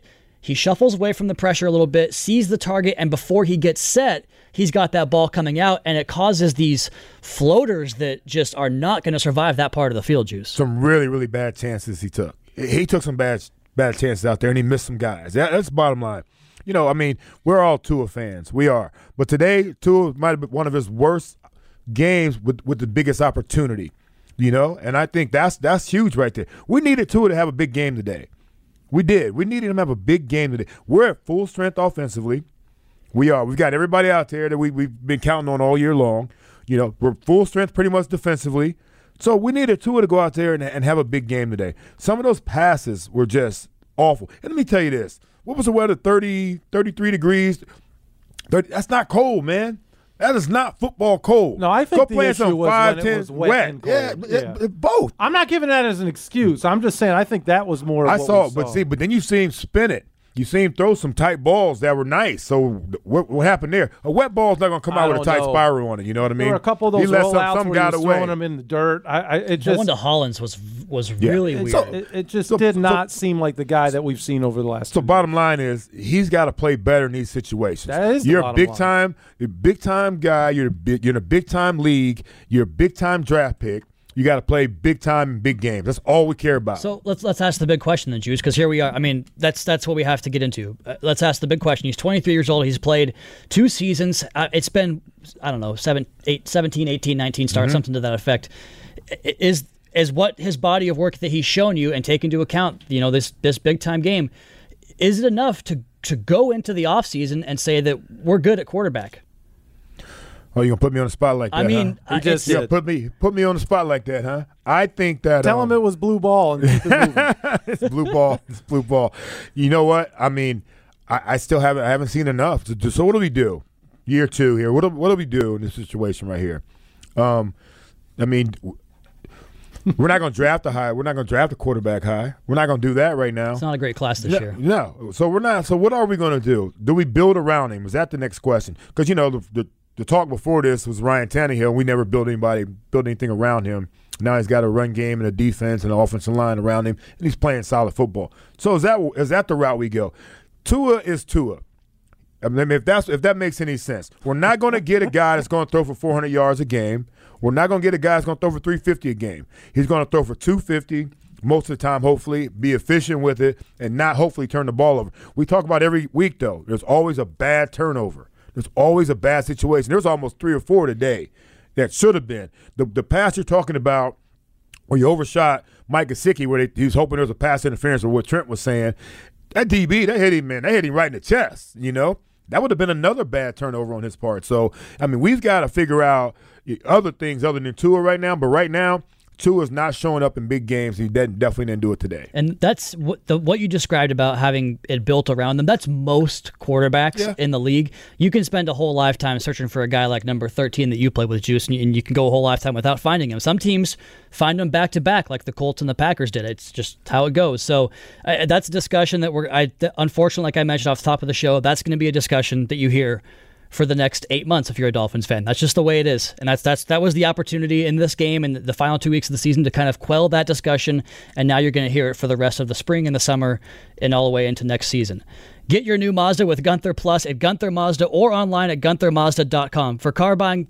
he shuffles away from the pressure a little bit, sees the target, and before he gets set, he's got that ball coming out, and it causes these floaters that just are not going to survive that part of the field, Juice. Some really, really bad chances he took. He took some bad bad chances out there, and he missed some guys. That, that's the bottom line. You know, I mean, we're all Tua fans. We are. But today, Tua might have been one of his worst games with, with the biggest opportunity, you know? And I think that's that's huge right there. We needed Tua to have a big game today. We did. We needed him to have a big game today. We're at full strength offensively. We are. We've got everybody out there that we, we've been counting on all year long. You know, we're full strength pretty much defensively. So we needed Tua to go out there and, and have a big game today. Some of those passes were just awful. And let me tell you this. What was the weather, thirty, thirty-three degrees? thirty, that's not cold, man. That is not football cold. No, I think Go the play issue some was five, when it ten, was wet, wet. and Yeah, cold. it- Yeah. it- both. I'm not giving that as an excuse. I'm just saying I think that was more of I what saw we it, but see, but then you see him spin it. You see him throw some tight balls that were nice. So what, what happened there? A wet ball's not going to come I out with a don't tight know. spiral on it. You know what I mean? There were a couple of He those let some, rollouts some where he got was away. throwing them in the dirt. I, I it The just one to Hollins was was Yeah. really And weird. so- it, it just So- did so- not seem like the guy that we've seen over the last. So two bottom line is he's got to play better in these situations. That is the you're a bottom big line. time, you're a big time guy. You're a big, you're in a big time league. You're a big time draft pick. You got to play big time in big games. That's all we care about. So let's let's ask the big question then, Juice, because here we are. I mean, that's that's what we have to get into. Uh, let's ask the big question. He's twenty-three years old. He's played two seasons. Uh, it's been, I don't know, seven, eight, seventeen, eighteen, nineteen starts, Mm-hmm. something to that effect. I- Is is what his body of work that he's shown you and take into account, you know, this this big time game, is it enough to to go into the offseason and say that we're good at quarterback? Oh, you gonna put me on the spot like that? I mean, huh? He just yeah, did. put me put me on the spot like that, huh? I think that Tell um, him it was blue ball and keep it moving. it's blue ball. It's blue ball. You know what? I mean, I, I still haven't I haven't seen enough. To do, so what do we do? Year two here. What do, what do we do in this situation right here? Um, I mean, we're not going to draft a high. We're not going to draft a quarterback high. We're not going to do that right now. It's not a great class this no, year. No. So we're not. So what are we going to do? Do we build around him? Is that the next question? Because you know the, the the talk before this was Ryan Tannehill. We never built anybody, built anything around him. Now he's got a run game and a defense and an offensive line around him, and he's playing solid football. So is that is that the route we go? Tua is Tua. I mean, if that's if that makes any sense, we're not going to get a guy that's going to throw for four hundred yards a game. We're not going to get a guy that's going to throw for three fifty a game. He's going to throw for two fifty most of the time, hopefully, be efficient with it, and not hopefully turn the ball over. We talk about every week, though, there's always a bad turnover. There's always a bad situation. There's almost three or four today that should have been. The, the pass you're talking about where you overshot Mike Gesicki, where they, he was hoping there was a pass interference with what Trent was saying, that D B, they hit him, man. They hit him right in the chest, you know? That would have been another bad turnover on his part. So, I mean, we've got to figure out other things other than Tua right now. But right now, Tua's not showing up in big games. He didn't, definitely didn't do it today. And that's what the what you described about having it built around them. That's most quarterbacks Yeah. in the league. You can spend a whole lifetime searching for a guy like number thirteen that you play with, Juice, and you, and you can go a whole lifetime without finding him. Some teams find him back to back, like the Colts and the Packers did. It's just how it goes. So uh, that's a discussion that we're. I th- unfortunately, like I mentioned off the top of the show, that's going to be a discussion that you hear for the next eight months if you're a Dolphins fan. That's just the way it is. And that's that's that was the opportunity in this game and the final two weeks of the season to kind of quell that discussion, and now you're going to hear it for the rest of the spring and the summer and all the way into next season. Get your new Mazda with Gunther Plus at Gunther Mazda or online at gunther mazda dot com. For car buying,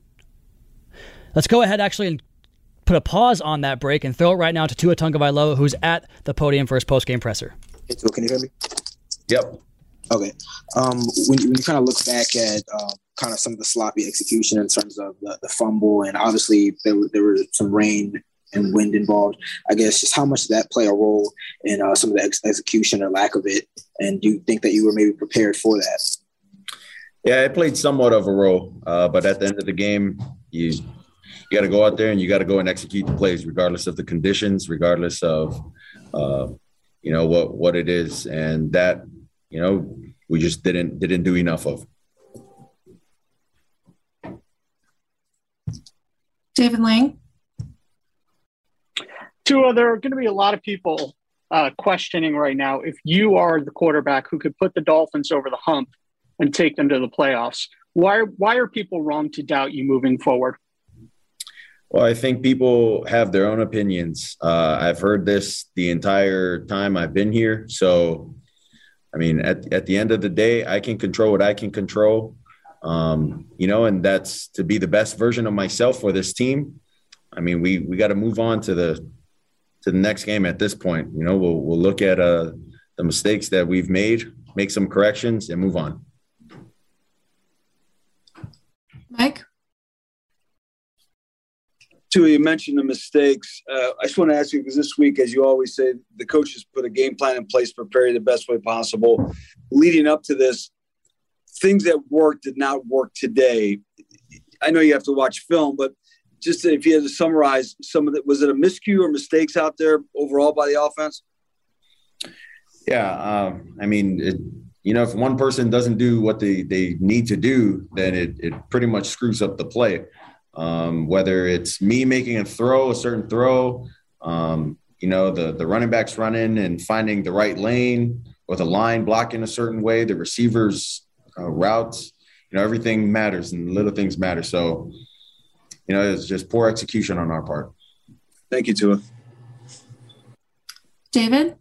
let's go ahead actually and put a pause on that break and throw it right now to Tua Tagovailoa, who's at the podium for his post-game presser. Hey, Tua, can you hear me? Yep. Okay. Um, when, you, when you kind of look back at uh, kind of some of the sloppy execution in terms of the, the fumble, and obviously there, were- there was some rain and wind involved, I guess just how much did that play a role in uh, some of the ex- execution or lack of it? And do you think that you were maybe prepared for that? Yeah, it played somewhat of a role, uh, but at the end of the game, you you got to go out there and you got to go and execute the plays, regardless of the conditions, regardless of uh, you know what what it is, and that you know we just didn't didn't do enough of. David Lang. Tua, there are going to be a lot of people uh, questioning right now if you are the quarterback who could put the Dolphins over the hump and take them to the playoffs. Why, why are people wrong to doubt you moving forward? Well, I think people have their own opinions. Uh, I've heard this the entire time I've been here. So I mean, at, at the end of the day, I can control what I can control, um, you know, and that's to be the best version of myself for this team. I mean, we we got to move on to the to the next game at this point. You know, we'll we'll look at uh, the mistakes that we've made, make some corrections, and move on. Mike? Tua, you mentioned the mistakes. Uh, I just want to ask you, because this week, as you always say, the coaches put a game plan in place to prepare you the best way possible. Leading up to this, things that worked did not work today. I know you have to watch film, but just if you had to summarize some of it, was it a miscue or mistakes out there overall by the offense? Yeah, um, I mean, it, you know, if one person doesn't do what they, they need to do, then it, it pretty much screws up the play. Um, whether it's me making a throw, a certain throw, um, you know, the, the running backs running and finding the right lane, or the line blocking a certain way, the receivers uh, routes, you know, everything matters and little things matter. So, you know, it's just poor execution on our part. Thank you, Tua. David?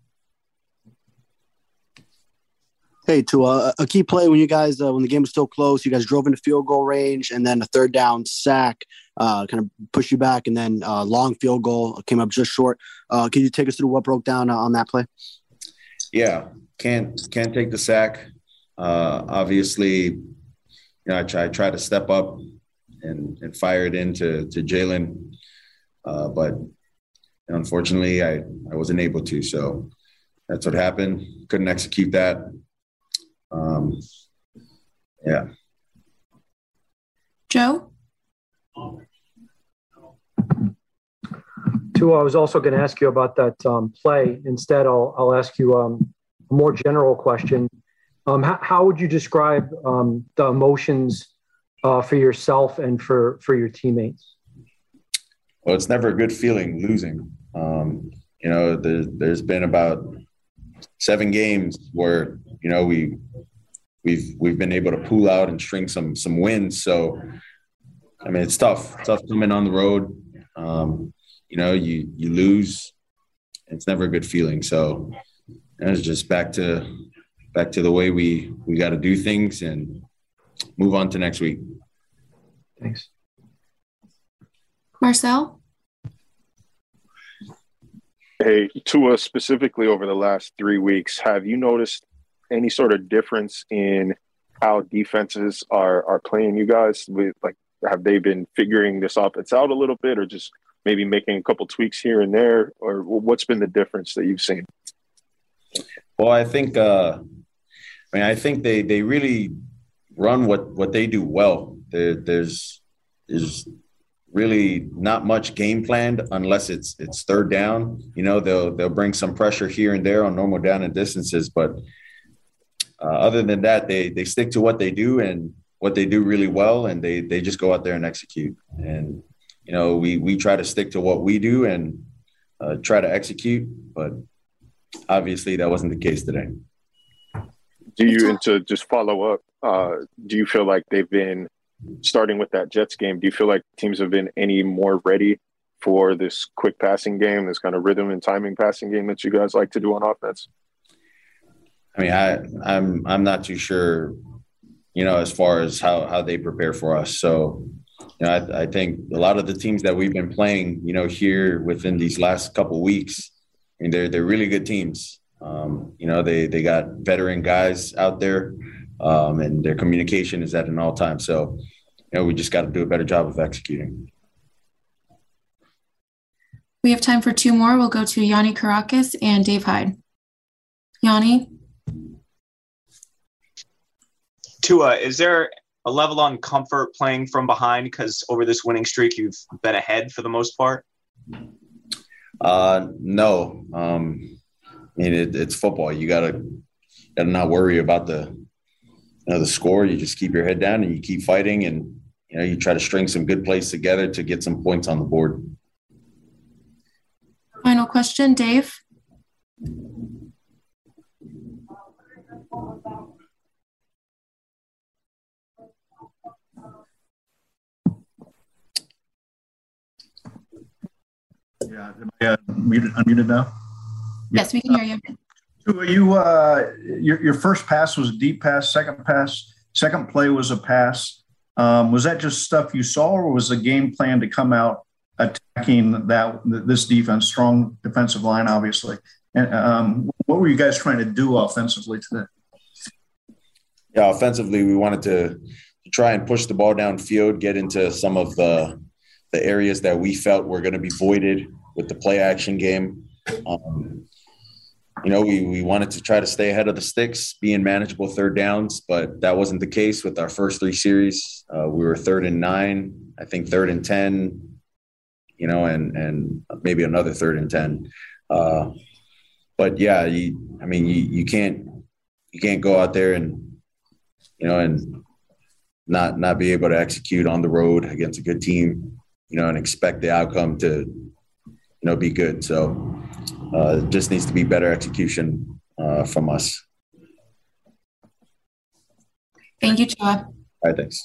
Hey, to a, a key play when you guys, uh, when the game was still close, you guys drove into field goal range, and then a third down sack uh, kind of pushed you back, and then uh, long field goal came up just short. Uh, can you take us through what broke down uh, on that play? Yeah, can't can't take the sack. Uh, obviously, you know, I try, I try to step up and, and fire it into to Jalen, uh, but unfortunately, I, I wasn't able to. So that's what happened. Couldn't execute that. Um, yeah. Joe? Tua, I was also going to ask you about that um, play. Instead, I'll, I'll ask you um, a more general question. Um, how, how would you describe um, the emotions uh, for yourself and for, for your teammates? Well, it's never a good feeling losing. Um, you know, there, there's been about seven games where, you know, we we've we've been able to pull out and string some some wins. So, I mean, it's tough. Tough coming on the road. Um, you know, you you lose. It's never a good feeling. So, it's just back to back to the way we we got to do things and move on to next week. Thanks, Marcel? Hey, Tua, specifically over the last three weeks, have you noticed any sort of difference in how defenses are are playing you guys? With like, have they been figuring this offense out a little bit, or just maybe making a couple tweaks here and there, or what's been the difference that you've seen? Well, I think, uh, I mean, I think they they really run what what they do well. There, there's there's really not much game planned unless it's it's third down. You know, they'll they'll bring some pressure here and there on normal down and distances, but uh, other than that, they they stick to what they do and what they do really well, and they they just go out there and execute. And you know, we we try to stick to what we do and uh, try to execute, but obviously that wasn't the case today. Do you, and to just follow up, uh, do you feel like they've been, starting with that Jets game, do you feel like teams have been any more ready for this quick passing game, this kind of rhythm and timing passing game that you guys like to do on offense? I mean, I, I'm I'm not too sure, you know, as far as how, how they prepare for us. So, you know, I, I think a lot of the teams that we've been playing, you know, here within these last couple of weeks, I mean, they're they're really good teams. Um, you know, they they got veteran guys out there, um, and their communication is at an all time. So, you know, we just got to do a better job of executing. We have time for two more. We'll go to Yanni Karakis and Dave Hyde. Yanni? Tua, is there a level on comfort playing from behind? Because over this winning streak, you've been ahead for the most part. Uh, no. Um, I mean, it, it's football. You gotta gotta not worry about the you know the score. You just keep your head down and you keep fighting, and you know you try to string some good plays together to get some points on the board. Final question, Dave. Yeah, am I uh, muted, unmuted now? Yes, we can hear you. So you, uh, your, your first pass was a deep pass, second pass, second play was a pass. Um, was that just stuff you saw, or was the game plan to come out attacking that this defense, strong defensive line, obviously? And um, what were you guys trying to do offensively today? Yeah, offensively, we wanted to, to try and push the ball downfield, get into some of the the areas that we felt were going to be voided with the play action game. Um, You know, we, we wanted to try to stay ahead of the sticks, be in manageable third downs, but that wasn't the case with our first three series. Uh, we were third and nine, I think third and ten, you know, and and maybe another third and ten. Uh, but yeah, you, I mean, you, you can't you can't go out there and you know and not not be able to execute on the road against a good team, you know, and expect the outcome to you know be good. So. Uh, just needs to be better execution uh, from us. Thank you, Tua. All right, thanks.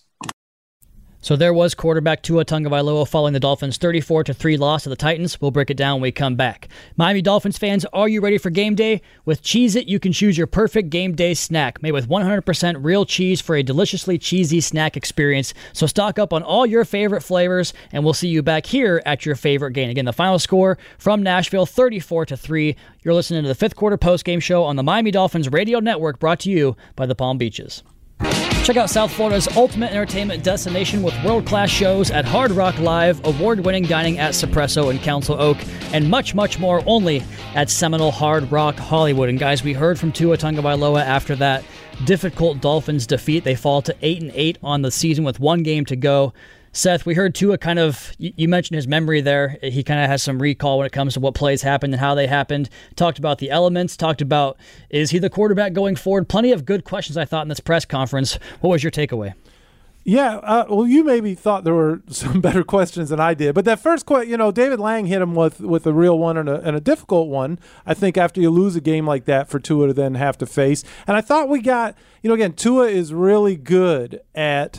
So there was quarterback Tua Tagovailoa following the Dolphins' thirty-four to three loss to the Titans. We'll break it down when we come back. Miami Dolphins fans, are you ready for game day? With Cheez-It, you can choose your perfect game day snack made with one hundred percent real cheese for a deliciously cheesy snack experience. So stock up on all your favorite flavors, and we'll see you back here at your favorite game. Again, the final score from Nashville, thirty-four to three. You're listening to the fifth quarter postgame show on the Miami Dolphins Radio Network, brought to you by the Palm Beaches. Check out South Florida's ultimate entertainment destination with world-class shows at Hard Rock Live, award-winning dining at Suppresso in Council Oak, and much, much more only at Seminole Hard Rock Hollywood. And guys, we heard from Tua Tagovailoa after that difficult Dolphins defeat. They fall to eight and eight on the season with one game to go. Seth, we heard Tua kind of, you mentioned his memory there. He kind of has some recall when it comes to what plays happened and how they happened. Talked about the elements, talked about, is he the quarterback going forward? Plenty of good questions, I thought, in this press conference. What was your takeaway? Yeah, uh, well, you maybe thought there were some better questions than I did. But that first question, you know, David Lang hit him with, with a real one and a, and a difficult one, I think, after you lose a game like that for Tua to then have to face. And I thought we got, you know, again, Tua is really good at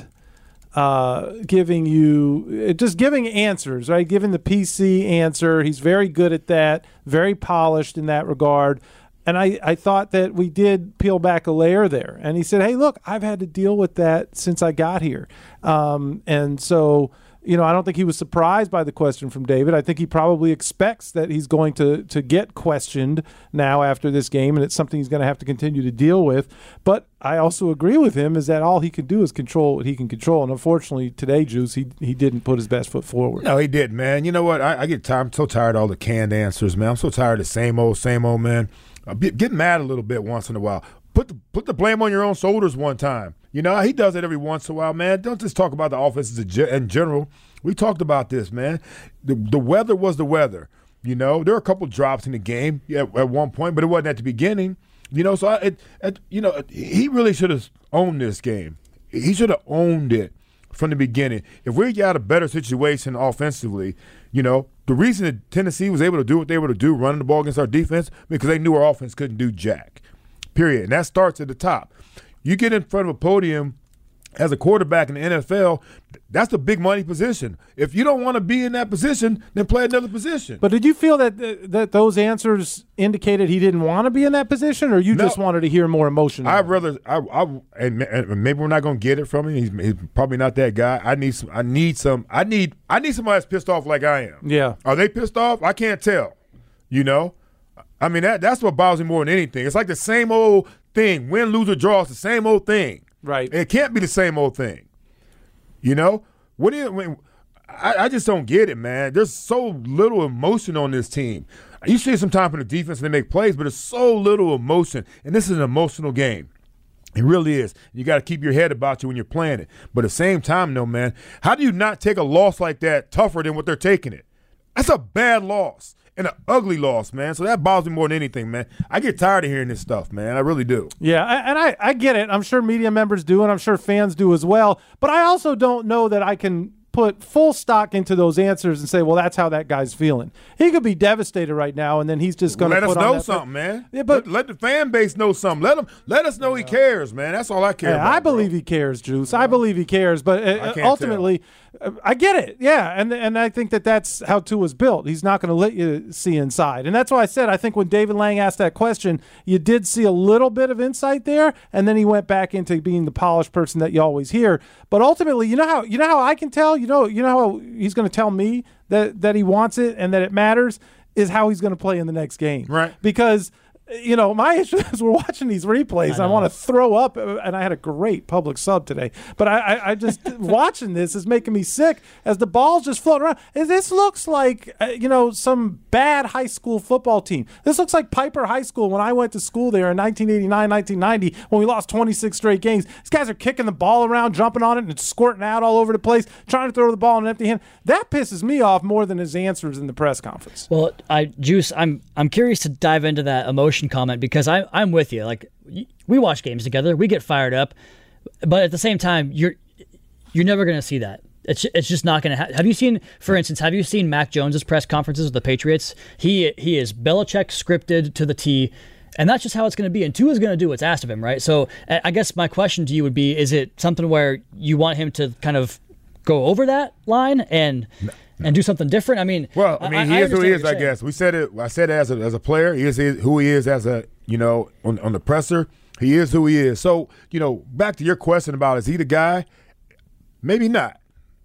Uh, giving you just giving answers, right? Giving the P C answer. He's very good at that, very polished in that regard. And I, I thought that we did peel back a layer there. And he said, hey, look, I've had to deal with that since I got here. Um, and so, you know, I don't think he was surprised by the question from David. I think he probably expects that he's going to to get questioned now after this game, and it's something he's going to have to continue to deal with. But I also agree with him is that all he can do is control what he can control. And unfortunately, today, Juice, he he didn't put his best foot forward. No, he didn't, man. You know what? I, I get tired. I'm so tired of all the canned answers, man. I'm so tired of the same old, same old, man. I get mad a little bit once in a while. Put the, put the blame on your own shoulders one time. You know, he does it every once in a while, man. Don't just talk about the offenses in general. We talked about this, man. The, the weather was the weather. You know, there were a couple drops in the game at, at one point, but it wasn't at the beginning. You know, so I, it, it, you know, he really should have owned this game. He should have owned it from the beginning. If we got a better situation offensively, you know, the reason that Tennessee was able to do what they were able to do, running the ball against our defense, because they knew our offense couldn't do jack. Period. And that starts at the top. You get in front of a podium as a quarterback in the N F L, that's a big money position. If you don't want to be in that position, then play another position. But did you feel that uh, that those answers indicated he didn't want to be in that position, or you no, just wanted to hear more emotion? I'd rather, I, I, and, and maybe we're not going to get it from him. He's, he's probably not that guy. I need some. I need some. I need. I need somebody that's pissed off like I am. Yeah. Are they pissed off? I can't tell. You know. I mean, that that's what bothers me more than anything. It's like the same old thing. Win, lose, or draw. It's the same old thing. Right. It can't be the same old thing. You know? What do you, when, I, I just don't get it, man. There's so little emotion on this team. You see sometimes in the defense they make plays, but there's so little emotion. And this is an emotional game. It really is. You got to keep your head about you when you're playing it. But at the same time, though, man, how do you not take a loss like that tougher than what they're taking it? That's a bad loss. And an ugly loss, man. So that bothers me more than anything, man. I get tired of hearing this stuff, man. I really do. Yeah, and I, I get it. I'm sure media members do, and I'm sure fans do as well. But I also don't know that I can put full stock into those answers and say, well, that's how that guy's feeling. He could be devastated right now, and then he's just going to let put us know on something, man. Yeah, but let, let the fan base know something. Let him, let us know he cares, man. That's all I care yeah, about. I believe bro. he cares, Juice. I believe he cares. But uh, ultimately, I get it, yeah, and and I think that that's how Tua's built. He's not going to let you see inside, and that's why I said I think when David Lang asked that question, you did see a little bit of insight there, and then he went back into being the polished person that you always hear. But ultimately, you know how you know how I can tell, you know, you know how he's going to tell me that that he wants it and that it matters is how he's going to play in the next game, right? Because. You know, my issue is we're watching these replays. I, and I want to throw up, and I had a great public sub today. But I, I, I just watching this is making me sick as the ball's just floating around. And this looks like, uh, you know, some bad high school football team. This looks like Piper High School when I went to school there in nineteen eighty-nine, nineteen ninety when we lost twenty-six straight games. These guys are kicking the ball around, jumping on it, and it's squirting out all over the place, trying to throw the ball in an empty hand. That pisses me off more than his answers in the press conference. Well, I Juice, I'm I'm curious to dive into that emotion comment because I, I'm with you. Like, we watch games together, we get fired up, but at the same time, you're you're never going to see that. It's it's just not going to happen. Have you seen, for instance, have you seen Mac Jones's press conferences with the Patriots? He he is Belichick scripted to the T, and that's just how it's going to be. And Tua's going to do what's asked of him, right? So I guess my question to you would be: is it something where you want him to kind of go over that line and? No. And do something different. I mean, well, I mean, I, he I is who he is. I guess we said it. I said it as a as a player. He is who he is as a you know on on the presser. He is who he is. So you know, back to your question about is he the guy? Maybe not.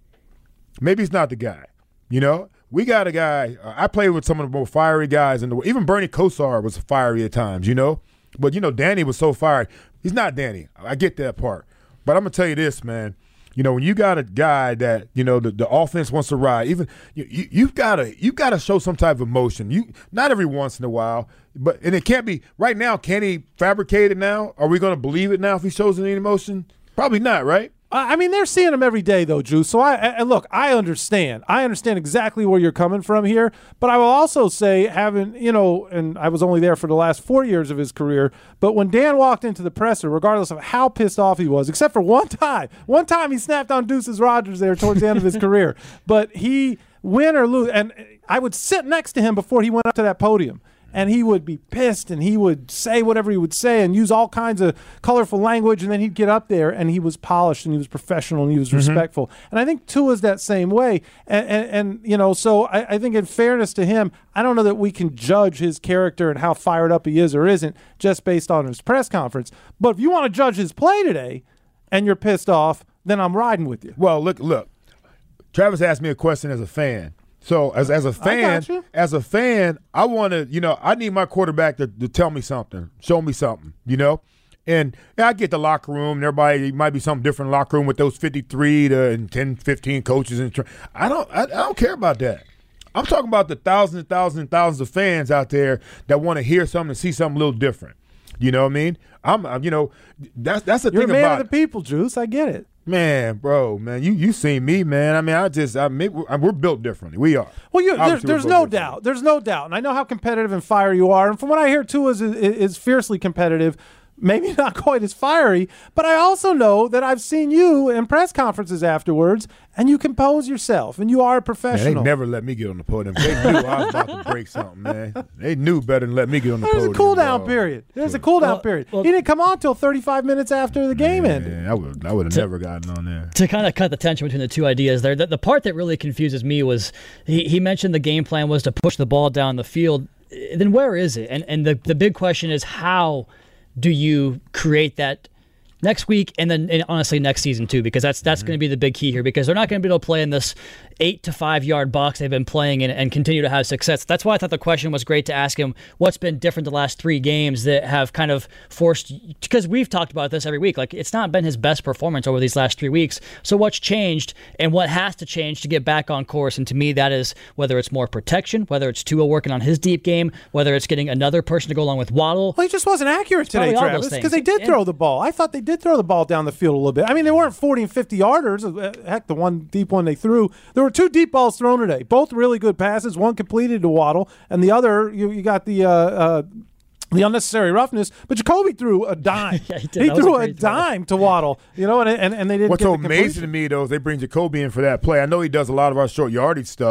Maybe he's not the guy. You know, we got a guy. Uh, I played with some of the more fiery guys in the world. Even Bernie Kosar was fiery at times. You know, but you know, Danny was so fiery. He's not Danny. I get that part. But I'm gonna tell you this, man. You know, when you got a guy that, you know, the, the offense wants to ride, even you, you, you've got to you got to show some type of emotion. You not every once in a while, but and it can't be right now. Can he fabricate it now? Are we going to believe it now if he shows any emotion? Probably not, right? I mean, they're seeing him every day, though, Drew. So, I and look, I understand. I understand exactly where you're coming from here. But I will also say, having, you know, and I was only there for the last four years of his career, but when Dan walked into the presser, regardless of how pissed off he was, except for one time, one time he snapped on Deuces Rogers there towards the end of his career. But he, win or lose, and I would sit next to him before he went up to that podium. And he would be pissed, and he would say whatever he would say and use all kinds of colorful language, and then he'd get up there, and he was polished, and he was professional, and he was mm-hmm. respectful. And I think Tua's that same way. And, and, and you know, so I, I think in fairness to him, I don't know that we can judge his character and how fired up he is or isn't just based on his press conference. But if you want to judge his play today and you're pissed off, then I'm riding with you. Well, look, look. Travis asked me a question as a fan. So as as a fan, as a fan, I want to, you know, I need my quarterback to, to tell me something, show me something, you know. And yeah, I get the locker room, and everybody, it might be something different locker room with those fifty-three to and ten, fifteen coaches. And I don't, I, I don't care about that. I'm talking about the thousands and thousands and thousands of fans out there that want to hear something and see something a little different. You know what I mean? I'm, I'm you know, that's that's the You're thing a man about of the people, Juice. I get it. Man, bro, man, you you seen me, man. I mean, I just, I mean, we're, we're built differently. We are. Well, you, there's, there's no doubt. There's no doubt. And I know how competitive and fiery you are. And from what I hear, Tua is, is, is fiercely competitive. Maybe not quite as fiery, but I also know that I've seen you in press conferences afterwards, and you compose yourself, and you are a professional. Man, they never let me get on the podium. They knew I was about to break something, man. They knew better than let me get on the There's podium. There's a cool-down bro. period. There's a cool-down well, period. Well, he didn't come on until thirty-five minutes after the game man, ended. I would, I would have never gotten on there. To kind of cut the tension between the two ideas there, the, the part that really confuses me was he, he mentioned the game plan was to push the ball down the field. Then where is it? And and the, the big question is how do you create that next week and then and honestly next season too, because that's that's mm-hmm. going to be the big key here, because they're not going to be able to play in this eight to five yard box they've been playing in and continue to have success. That's why I thought the question was great to ask him what's been different the last three games that have kind of forced, because we've talked about this every week, like it's not been his best performance over these last three weeks. So what's changed and what has to change to get back on course? And to me, that is whether it's more protection, whether it's Tua working on his deep game, whether it's getting another person to go along with Waddle. Well, he just wasn't accurate it's today, Travis, because they did and, throw the ball. I thought they did throw the ball down the field a little bit. I mean, they weren't forty and fifty yarders. Heck, the one deep one they threw. There were two deep balls thrown today, both really good passes. One completed to Waddle, and the other, you, you got the uh, uh, the unnecessary roughness. But Jacoby threw a dime. yeah, he, he threw a, a dime throw. to Waddle, you know, and and, and they didn't. What's get so the amazing to me though is they bring Jacoby in for that play. I know he does a lot of our short yardage stuff,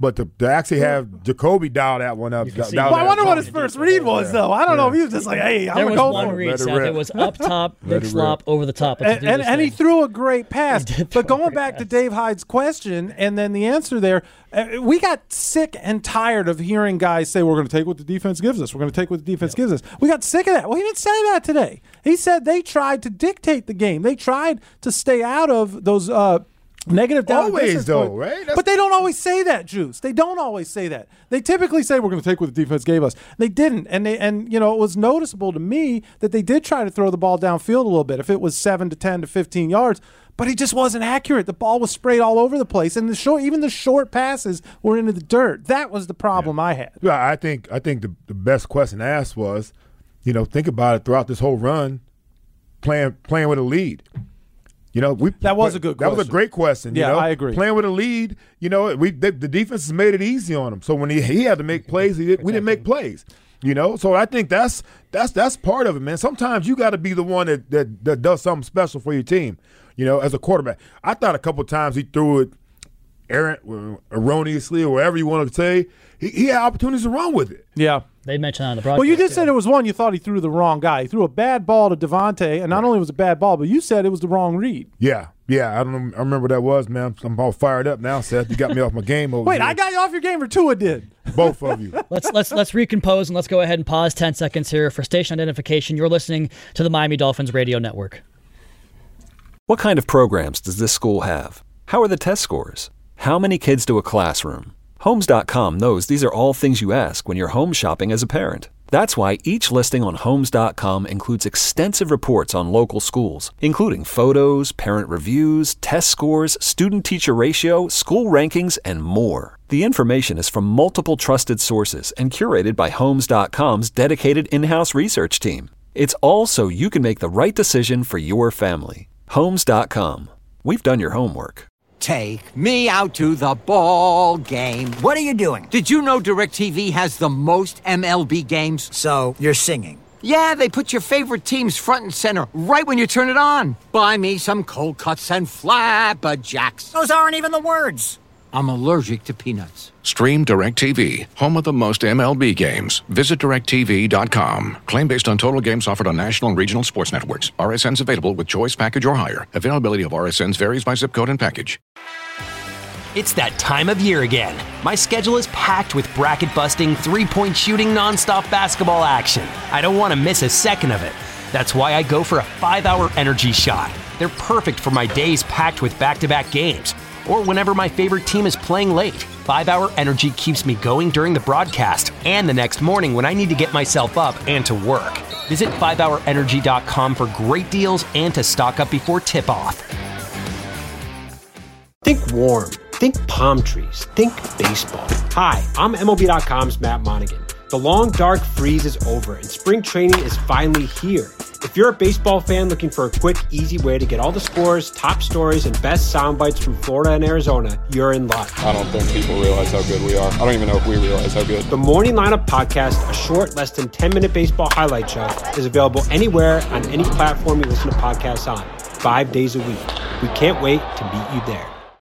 But to, to actually have Jacoby dial that one up. That, well, I wonder what his first read was, yeah. though. I don't yeah. know if he was just like, hey, I'm there going to go was one for read, it. Seth. It was up top, big slop, over the top. And, and, and he threw a great pass. But going back pass. to Dave Hyde's question and then the answer there, uh, we got sick and tired of hearing guys say, we're going to take what the defense gives us. We're going to take what the defense yeah. gives us. We got sick of that. Well, he didn't say that today. He said they tried to dictate the game. They tried to stay out of those uh, – negative down always though, right? That's but they don't always say that, Juice. They don't always say that. They typically say we're going to take what the defense gave us. They didn't, and they and you know it was noticeable to me that they did try to throw the ball downfield a little bit. If it was seven to ten to fifteen yards, but he just wasn't accurate. The ball was sprayed all over the place, and the short, even the short passes were into the dirt. That was the problem yeah. I had. Yeah, I think I think the the best question asked was, you know, think about it throughout this whole run, playing playing with a lead. You know, we that was a good question. That was a great question. Yeah, you know? I agree. Playing with a lead, you know, we they, the defense has made it easy on him. So when he, he had to make plays, he did, we didn't make plays. You know, so I think that's that's that's part of it, man. Sometimes you got to be the one that, that that does something special for your team. You know, as a quarterback, I thought a couple of times he threw it errant, erroneously, or whatever you want to say. He, he had opportunities to run with it. Yeah. They mentioned that on the broadcast. Well, you did too. say there was one you thought he threw the wrong guy. He threw a bad ball to Devontae, and not right. only was it a bad ball, but you said it was the wrong read. Yeah, yeah. I don't know. I remember what that was, man. I'm all fired up now, Seth. You got me off my game over Wait, here. I got you off your game, or Tua did? Both of you. let's let's let's recompose and let's go ahead and pause ten seconds here for station identification. You're listening to the Miami Dolphins Radio Network. What kind of programs does this school have? How are the test scores? How many kids do a classroom? Homes dot com knows these are all things you ask when you're home shopping as a parent. That's why each listing on Homes dot com includes extensive reports on local schools, including photos, parent reviews, test scores, student-teacher ratio, school rankings, and more. The information is from multiple trusted sources and curated by Homes dot com's dedicated in-house research team. It's all so you can make the right decision for your family. Homes dot com. We've done your homework. Take me out to the ball game. What are you doing? Did you know DirecTV has the most M L B games? So, you're singing. Yeah, they put your favorite teams front and center right when you turn it on. Buy me some cold cuts and flapjacks. Those aren't even the words. I'm allergic to peanuts. Stream DirecTV, home of the most M L B games. Visit direct T V dot com. Claim based on total games offered on national and regional sports networks. R S Ns available with choice package or higher. Availability of R S Ns varies by zip code and package. It's that time of year again. My schedule is packed with bracket-busting, three-point shooting, nonstop basketball action. I don't want to miss a second of it. That's why I go for a five-hour energy shot. They're perfect for my days packed with back-to-back games, or whenever my favorite team is playing late. five-hour energy keeps me going during the broadcast and the next morning when I need to get myself up and to work. Visit five hour energy dot com for great deals and to stock up before tip-off. Think warm. Think palm trees. Think baseball. Hi, I'm M L B dot com's Matt Monaghan. The long, dark freeze is over, and spring training is finally here. If you're a baseball fan looking for a quick, easy way to get all the scores, top stories, and best sound bites from Florida and Arizona, you're in luck. I don't think people realize how good we are. I don't even know if we realize how good. The Morning Lineup Podcast, a short, less than ten-minute baseball highlight show, is available anywhere on any platform you listen to podcasts on, five days a week. We can't wait to meet you there.